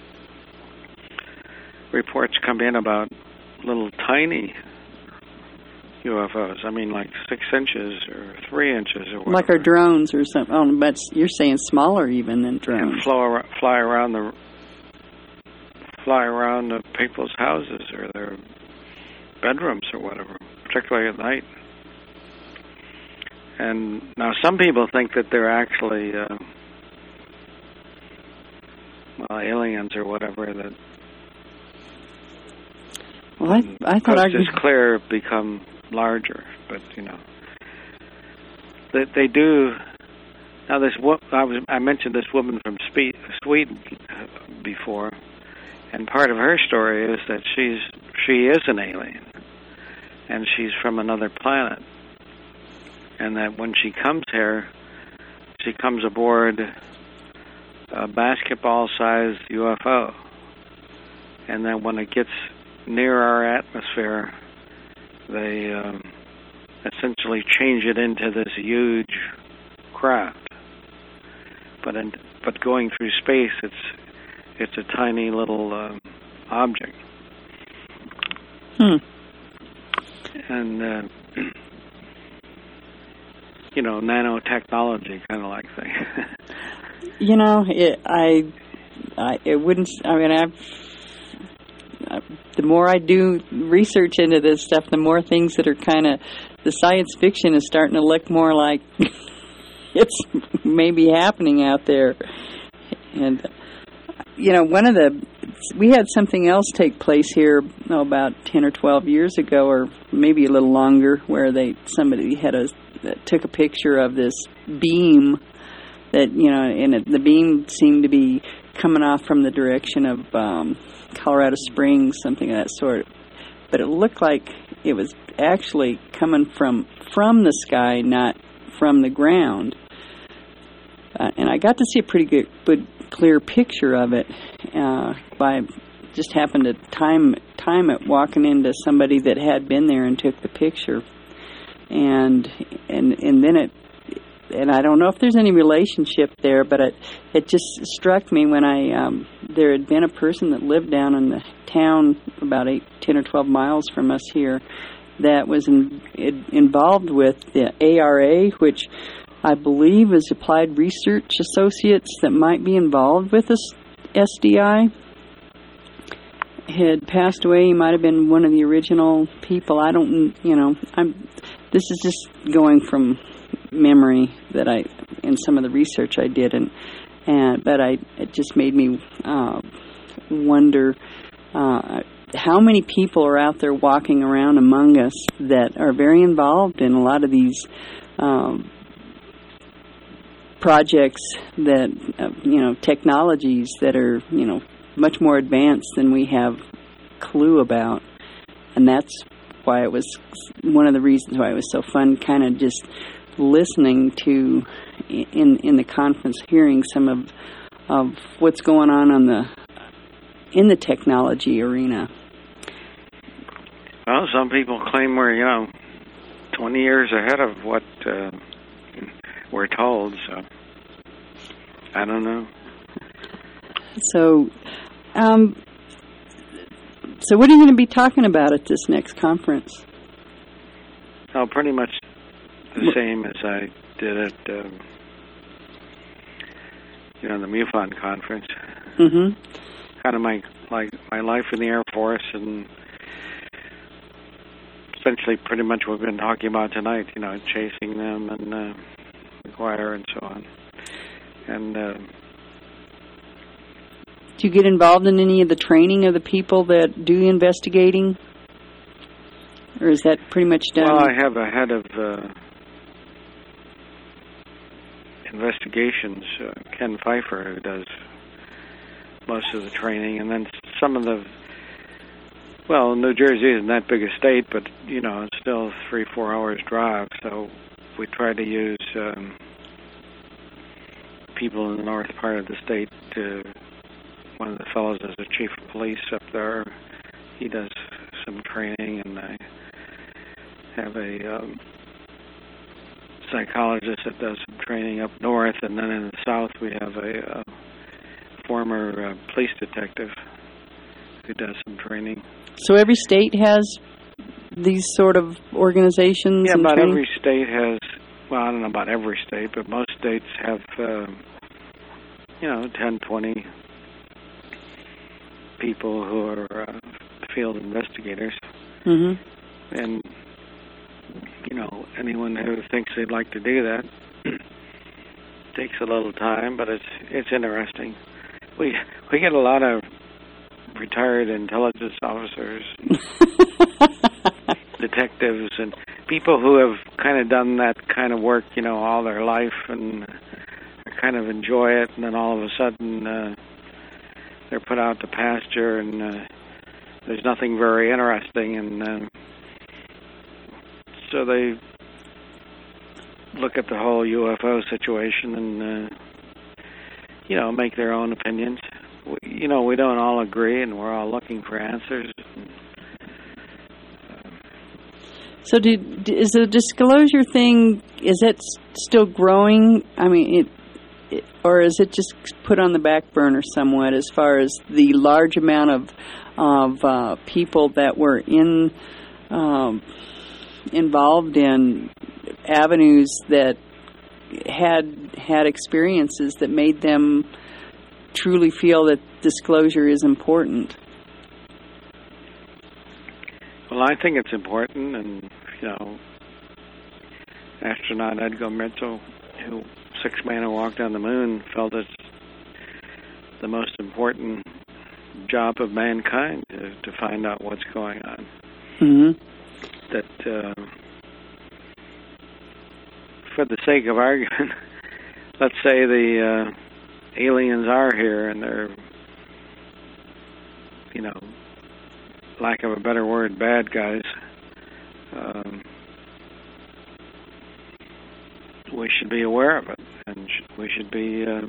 reports come in about little tiny U F Os. I mean, like six inches or three inches or whatever. Like our drones or something. Oh, but you're saying smaller even than drones. And fly, fly around the fly around the people's houses or their bedrooms or whatever, particularly at night. And now some people think that they're actually uh, well, aliens or whatever that. Well, I, I thought I just clear become larger, but you know, they, they do. Now, this I was I mentioned this woman from Spe- Sweden before, and part of her story is that she's she is an alien, and she's from another planet, and that when she comes here, she comes aboard a basketball-sized U F O, and then when it gets near our atmosphere, they um, essentially change it into this huge craft. But in, but going through space, it's it's a tiny little um, object. Hmm. And uh, you know, nanotechnology kind of like thing. You know, it, I, I, it wouldn't. I mean, I've. Uh, the more I do research into this stuff, the more things that are kind of, the science fiction is starting to look more like it's maybe happening out there. And, you know, one of the, we had something else take place here oh, about ten or twelve years ago, or maybe a little longer, where they, somebody had a, took a picture of this beam that, you know, and it, the beam seemed to be coming off from the direction of um, Colorado Springs, something of that sort. But it looked like it was actually coming from from the sky, not from the ground. Uh, and I got to see a pretty good, good clear picture of it uh, by just happened to time time it walking into somebody that had been there and took the picture. And and and then it. And I don't know if there's any relationship there, but it it just struck me when I um, there had been a person that lived down in the town about eight, ten or twelve miles from us here that was in, it, involved with the A R A, which I believe, is Applied Research Associates that might be involved with this S D I, had passed away. He might have been one of the original people. I don't, you know, I'm. This is just going from memory that I, in some of the research I did, and and but I, it just made me uh, wonder uh, how many people are out there walking around among us that are very involved in a lot of these um, projects that, uh, you know, technologies that are, you know, much more advanced than we have clue about. And that's why it was one of the reasons why it was so fun, kind of just listening to, in in the conference, hearing some of of what's going on on the in the technology arena. Well, some people claim we're, you know, twenty years ahead of what uh, we're told, so I don't know. So, um, so what are you going to be talking about at this next conference? Oh, pretty much the same as I did at, um, you know, the MUFON conference. Mm-hmm. Kind of my like my life in the Air Force, and essentially pretty much what we've been talking about tonight. You know, chasing them and uh, McGuire and so on. And uh, do you get involved in any of the training of the people that do investigating, or is that pretty much done? Well, I have a head of uh, investigations, uh, Ken Pfeiffer, who does most of the training, and then some of the, well, New Jersey isn't that big a state, but, you know, it's still three, four hours drive, so we try to use um, people in the north part of the state. To, one of the fellows is the chief of police up there. He does some training, and I have a um, psychologist that does some training up north, and then in the south we have a uh, former uh, police detective who does some training. So every state has these sort of organizations? Yeah, and about training? every state has, well, I don't know about every state, but most states have, uh, you know, ten, twenty people who are uh, field investigators. Mm-hmm. And, you know, anyone who thinks they'd like to do that takes a little time, but it's it's interesting. We we get a lot of retired intelligence officers, detectives, and people who have kind of done that kind of work, you know, all their life, and kind of enjoy it, and then all of a sudden uh, they're put out to pasture, and uh, there's nothing very interesting, and uh, so they look at the whole U F O situation and, uh, you know, make their own opinions. We, you know, we don't all agree, and we're all looking for answers. So did, is the disclosure thing, is it still growing? I mean, it, it, or is it just put on the back burner somewhat as far as the large amount of, of uh, people that were in um, involved in avenues that had had experiences that made them truly feel that disclosure is important? Well, I think it's important, and, you know, astronaut Edgar Mitchell, who sixth man who walked on the moon, felt it's the most important job of mankind to, to find out what's going on. Mm-hmm. That, uh, for the sake of argument, let's say the uh, aliens are here and they're, you know, lack of a better word, bad guys. Um, we should be aware of it, and sh- we should be, uh,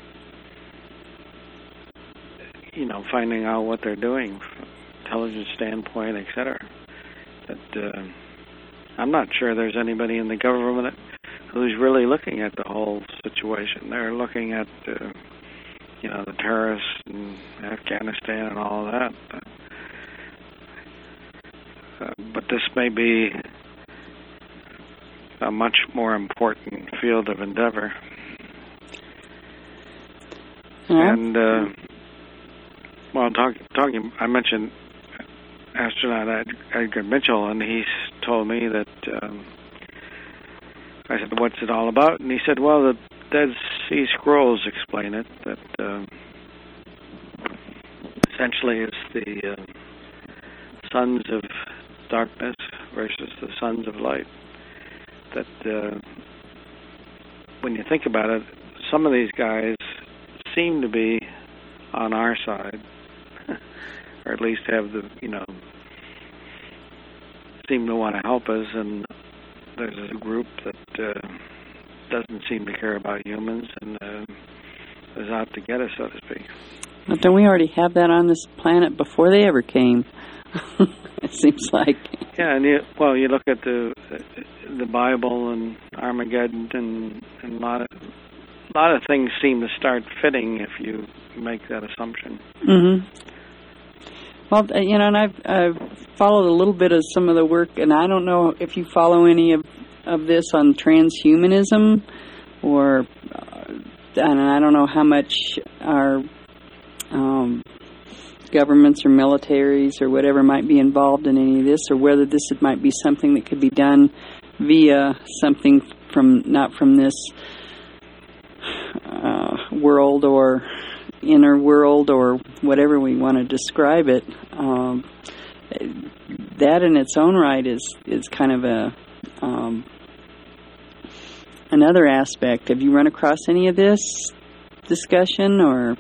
you know, finding out what they're doing from an intelligence standpoint, et cetera. But uh, I'm not sure there's anybody in the government who's really looking at the whole situation. They're looking at, uh, you know, the terrorists in Afghanistan and all of that. But, uh, but this may be a much more important field of endeavor. Yeah. And, uh, well, talk, talking, I mentioned astronaut Ed, Edgar Mitchell, and he told me that, um, I said, what's it all about? And he said, well, the Dead Sea Scrolls explain it, that uh, essentially it's the uh, sons of darkness versus the sons of light. That uh, when you think about it, some of these guys seem to be on our side, or at least have the, you know, seem to want to help us, and there's a group that uh, doesn't seem to care about humans and uh, is out to get us, so to speak. But don't we already have that on this planet before they ever came? It seems like. Yeah, and you, well, you look at the the Bible and Armageddon, and, and a lot of a lot of things seem to start fitting if you make that assumption. Mm-hmm. Well, you know, and I've, I've followed a little bit of some of the work, and I don't know if you follow any of, of this on transhumanism, or uh, and I don't know how much our um, governments or militaries or whatever might be involved in any of this, or whether this might be something that could be done via something from not from this uh, world or inner world, or whatever we want to describe it. Um, that in its own right is is kind of a um, another aspect. Have you run across any of this discussion, or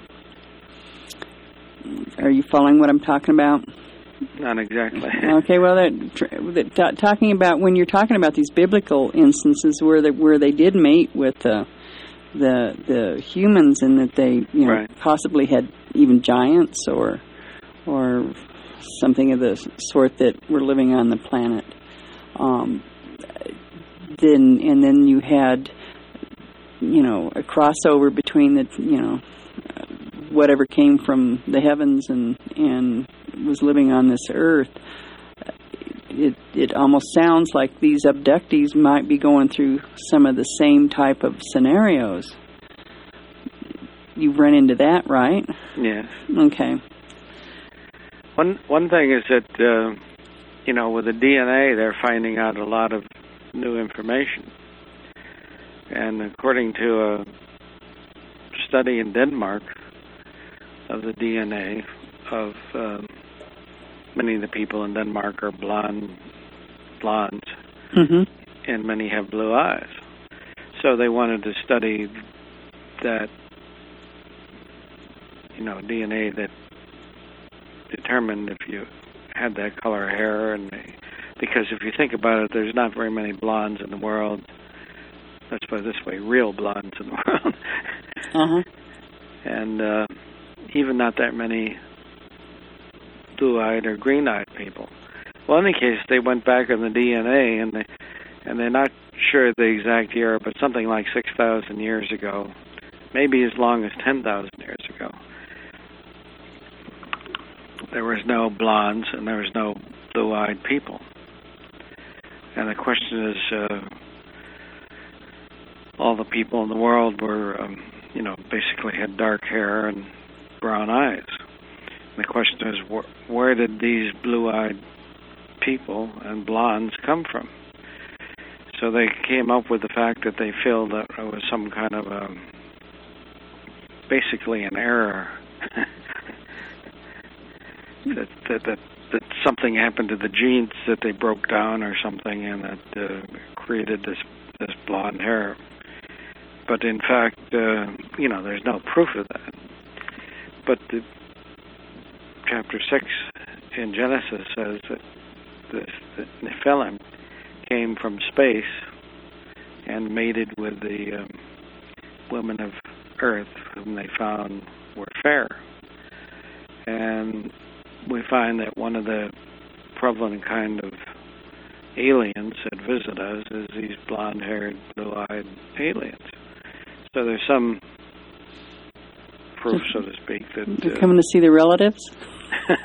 are you following what I'm talking about? Not exactly. Okay, well, that, that, t- talking about when you're talking about these biblical instances where they, where they did mate with uh, the the humans, and that they, you know, right. possibly had even giants or or something of the sort that were living on the planet. Um, then and then you had, you know, a crossover between the, you know, whatever came from the heavens and and was living on this earth. It it almost sounds like these abductees might be going through some of the same type of scenarios. You've run into that, right? Yes. Okay. One one thing is that uh, you know, with the D N A, they're finding out a lot of new information, and according to a study in Denmark of the D N A of um, many of the people in Denmark are blonde, blondes, mm-hmm. and many have blue eyes. So they wanted to study that, you know, D N A that determined if you had that color hair, and they, because if you think about it, there's not very many blondes in the world. Let's put it this way: real blondes in the world, uh-huh. and uh, even not that many blue-eyed or green-eyed people. Well, in any case, they went back on the D N A, and they and they're not sure the exact year, but something like six thousand years ago, maybe as long as ten thousand years ago. There was no blondes and there was no blue-eyed people. And the question is, uh, all the people in the world were, um, you know, basically had dark hair and brown eyes. And the question is, wh- where did these blue-eyed people and blondes come from? So they came up with the fact that they feel that it was some kind of a, basically an error. that, that that that something happened to the genes that they broke down or something, and that uh, created this this blonde hair. But in fact, uh, you know, there's no proof of that. But the, chapter six in Genesis says that this, the Nephilim came from space and mated with the um, women of Earth, whom they found were fair. And we find that one of the prevalent kind of aliens that visit us is these blonde-haired, blue-eyed aliens. So there's some proof, so to speak, that They're uh, coming to see the relatives.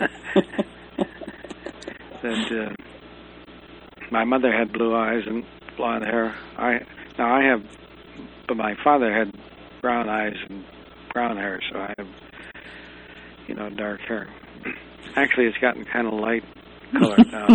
that uh, my mother had blue eyes, and blonde hair. I now I have, but my father had brown eyes and brown hair, so I have, you know, dark hair. Actually, it's gotten kind of light colored now.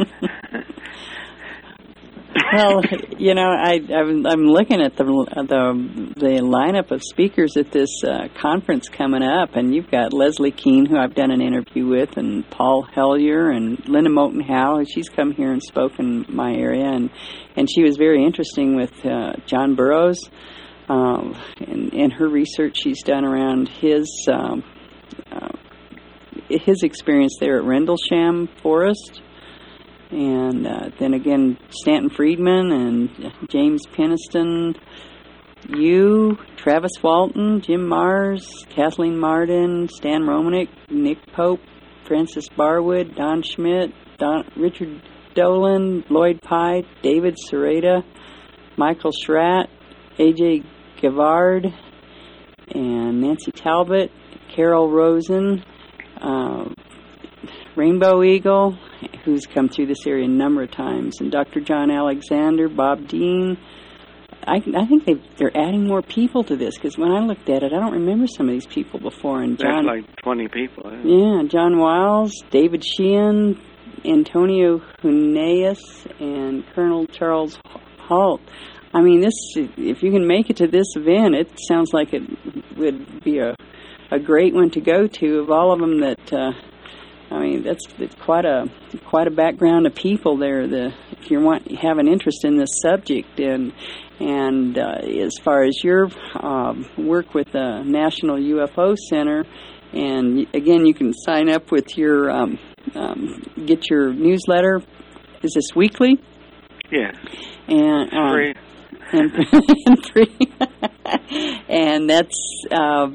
Well, you know, I, I'm, I'm looking at the the the lineup of speakers at this uh, conference coming up, and you've got Leslie Keene, who I've done an interview with, and Paul Hellyer, and Linda Moulton Howe. She's come here and spoken in my area, and, and she was very interesting with uh, John Burroughs um, and, and her research she's done around his um, uh, his experience there at Rendlesham Forest. And uh, then again, Stanton Friedman and James Peniston, you, Travis Walton, Jim Mars, Kathleen Martin, Stan Romanek, Nick Pope, Francis Barwood, Don Schmidt, Don, Richard Dolan, Lloyd Pye, David Sereda, Michael Schratt, A J Gavard, and Nancy Talbot, Carol Rosen, uh, Rainbow Eagle, who's come through this area a number of times, and Doctor John Alexander, Bob Dean. I, I think they they're adding more people to this, because when I looked at it, I don't remember some of these people before. And John, there's like twenty people. Yeah, yeah John Wiles, David Sheehan, Antonio Huneeus, and Colonel Charles Halt. I mean, this if you can make it to this event, it sounds like it would be a a great one to go to. Of all of them that. Uh, I mean, that's, that's quite a quite a background of people there. The if you want you have an interest in this subject, and and uh, as far as your um, work with the National U F O Center, and again, you can sign up with your um, um, get your newsletter. Is this weekly? Yeah. And um, free. And, and free. And that's. Uh,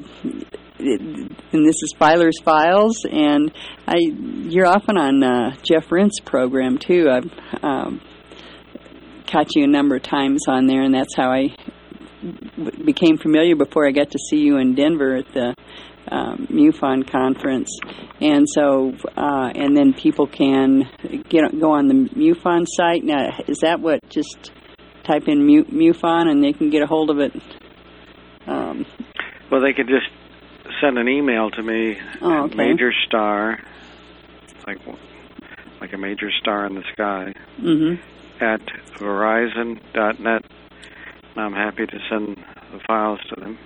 and this is Filer's Files, and I you're often on uh, Jeff Rent's program too. I've um, caught you a number of times on there, and that's how I w- became familiar before I got to see you in Denver at the um, MUFON conference. And so, uh, and then people can get go on the MUFON site. Now, is that what? Just type in Mu- MUFON, and they can get a hold of it. Um, well, they could just send an email to me, oh, okay. Major Star, like like a major star in the sky, mm-hmm. at Verizon dot net. I'm happy to send the files to them.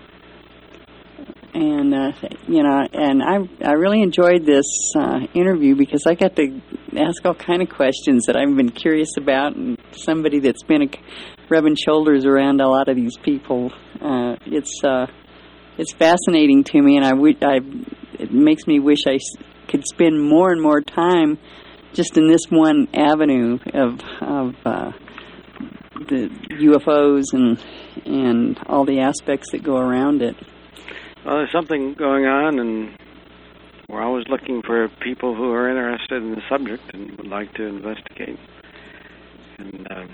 And uh, you know, and I I really enjoyed this uh, interview because I got to ask all kind of questions that I've been curious about, and somebody that's been a, rubbing shoulders around a lot of these people. Uh, it's uh, It's fascinating to me, and I, w- I it makes me wish I could spend more and more time just in this one avenue of of uh, the U F Os and and all the aspects that go around it. Well, there's something going on, and we're always looking for people who are interested in the subject and would like to investigate. And um,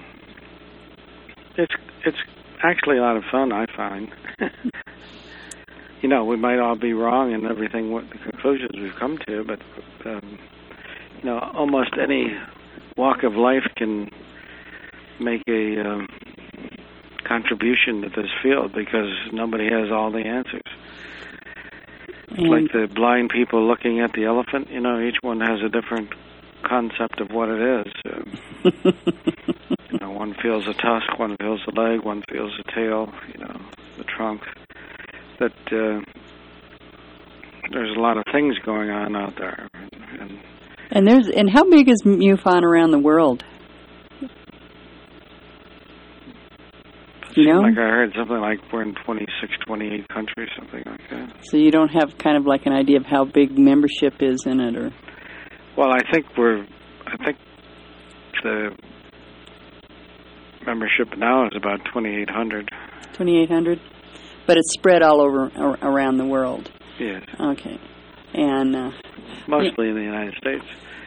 it's it's actually a lot of fun, I find. You know, we might all be wrong in everything, what the conclusions we've come to, but, um, you know, almost any walk of life can make a um, contribution to this field because nobody has all the answers. It's like the blind people looking at the elephant, you know, each one has a different concept of what it is. Uh, you know, one feels a tusk, one feels a leg, one feels a tail, you know, the trunk. That uh, there's a lot of things going on out there, and, and there's and how big is MUFON around the world? You know, like I heard something like we're in twenty-six, twenty-eight countries, something like that. So you don't have kind of like an idea of how big membership is in it, or? Well, I think we're. I think the membership now is about twenty-eight hundred. Twenty-eight hundred. But it's spread all over ar- around the world. Yes. Okay. And uh, mostly yeah. in the United States.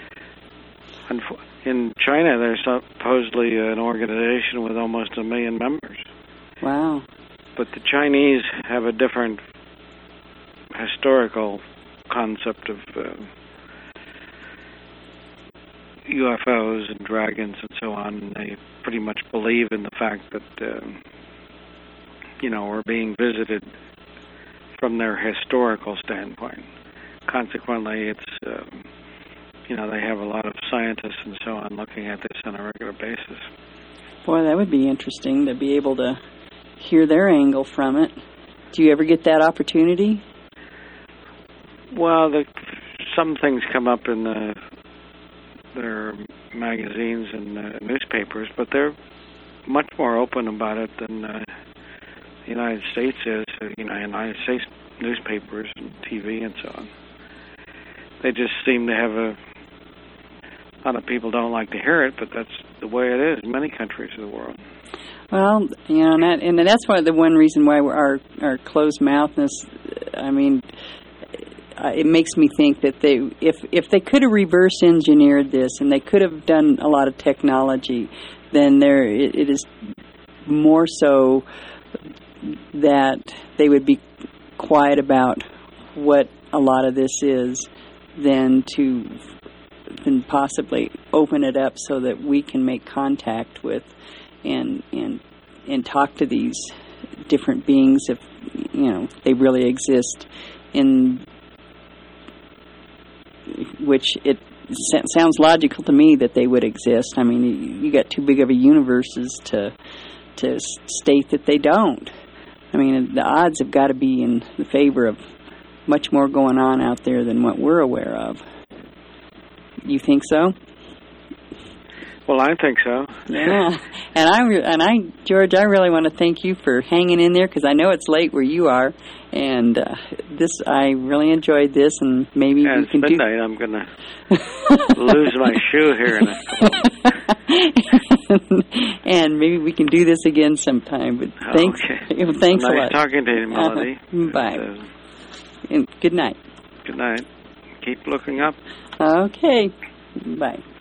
In China, there's supposedly an organization with almost a million members. Wow. But the Chinese have a different historical concept of uh, U F Os and dragons and so on. And they pretty much believe in the fact that, uh, you know, we're being visited from their historical standpoint. Consequently, it's, uh, you know, they have a lot of scientists and so on looking at this on a regular basis. Boy, that would be interesting to be able to hear their angle from it. Do you ever get that opportunity? Well, the, some things come up in the, their magazines and uh, newspapers, but they're much more open about it than uh, the United States is. You know, United States newspapers and T V and so on. They just seem to have a... A lot of people don't like to hear it, but that's the way it is in many countries of the world. Well, you know, and, that, and that's why the one reason why we're, our our closed-mouthness. I mean, it makes me think that they, if if they could have reverse engineered this and they could have done a lot of technology, then there it, it is more so that they would be quiet about what a lot of this is than to. And possibly open it up so that we can make contact with and and and talk to these different beings if you know they really exist, in which it sounds logical to me that they would exist. I mean, you, you got too big of a universes to to state that they don't. I mean, the odds have got to be in the favor of much more going on out there than what we're aware of. You think so? Well, I think so. Yeah, and I re- and I, George, I really want to thank you for hanging in there because I know it's late where you are, and uh, this I really enjoyed this, and maybe yeah, we it's can midnight. do. I'm gonna lose my shoe here in a couple. And maybe we can do this again sometime. But thanks, okay. thanks nice a lot. talking to you, Melody. Uh-huh. Bye. And, uh, and good night. good night. Keep looking up. Okay. Bye.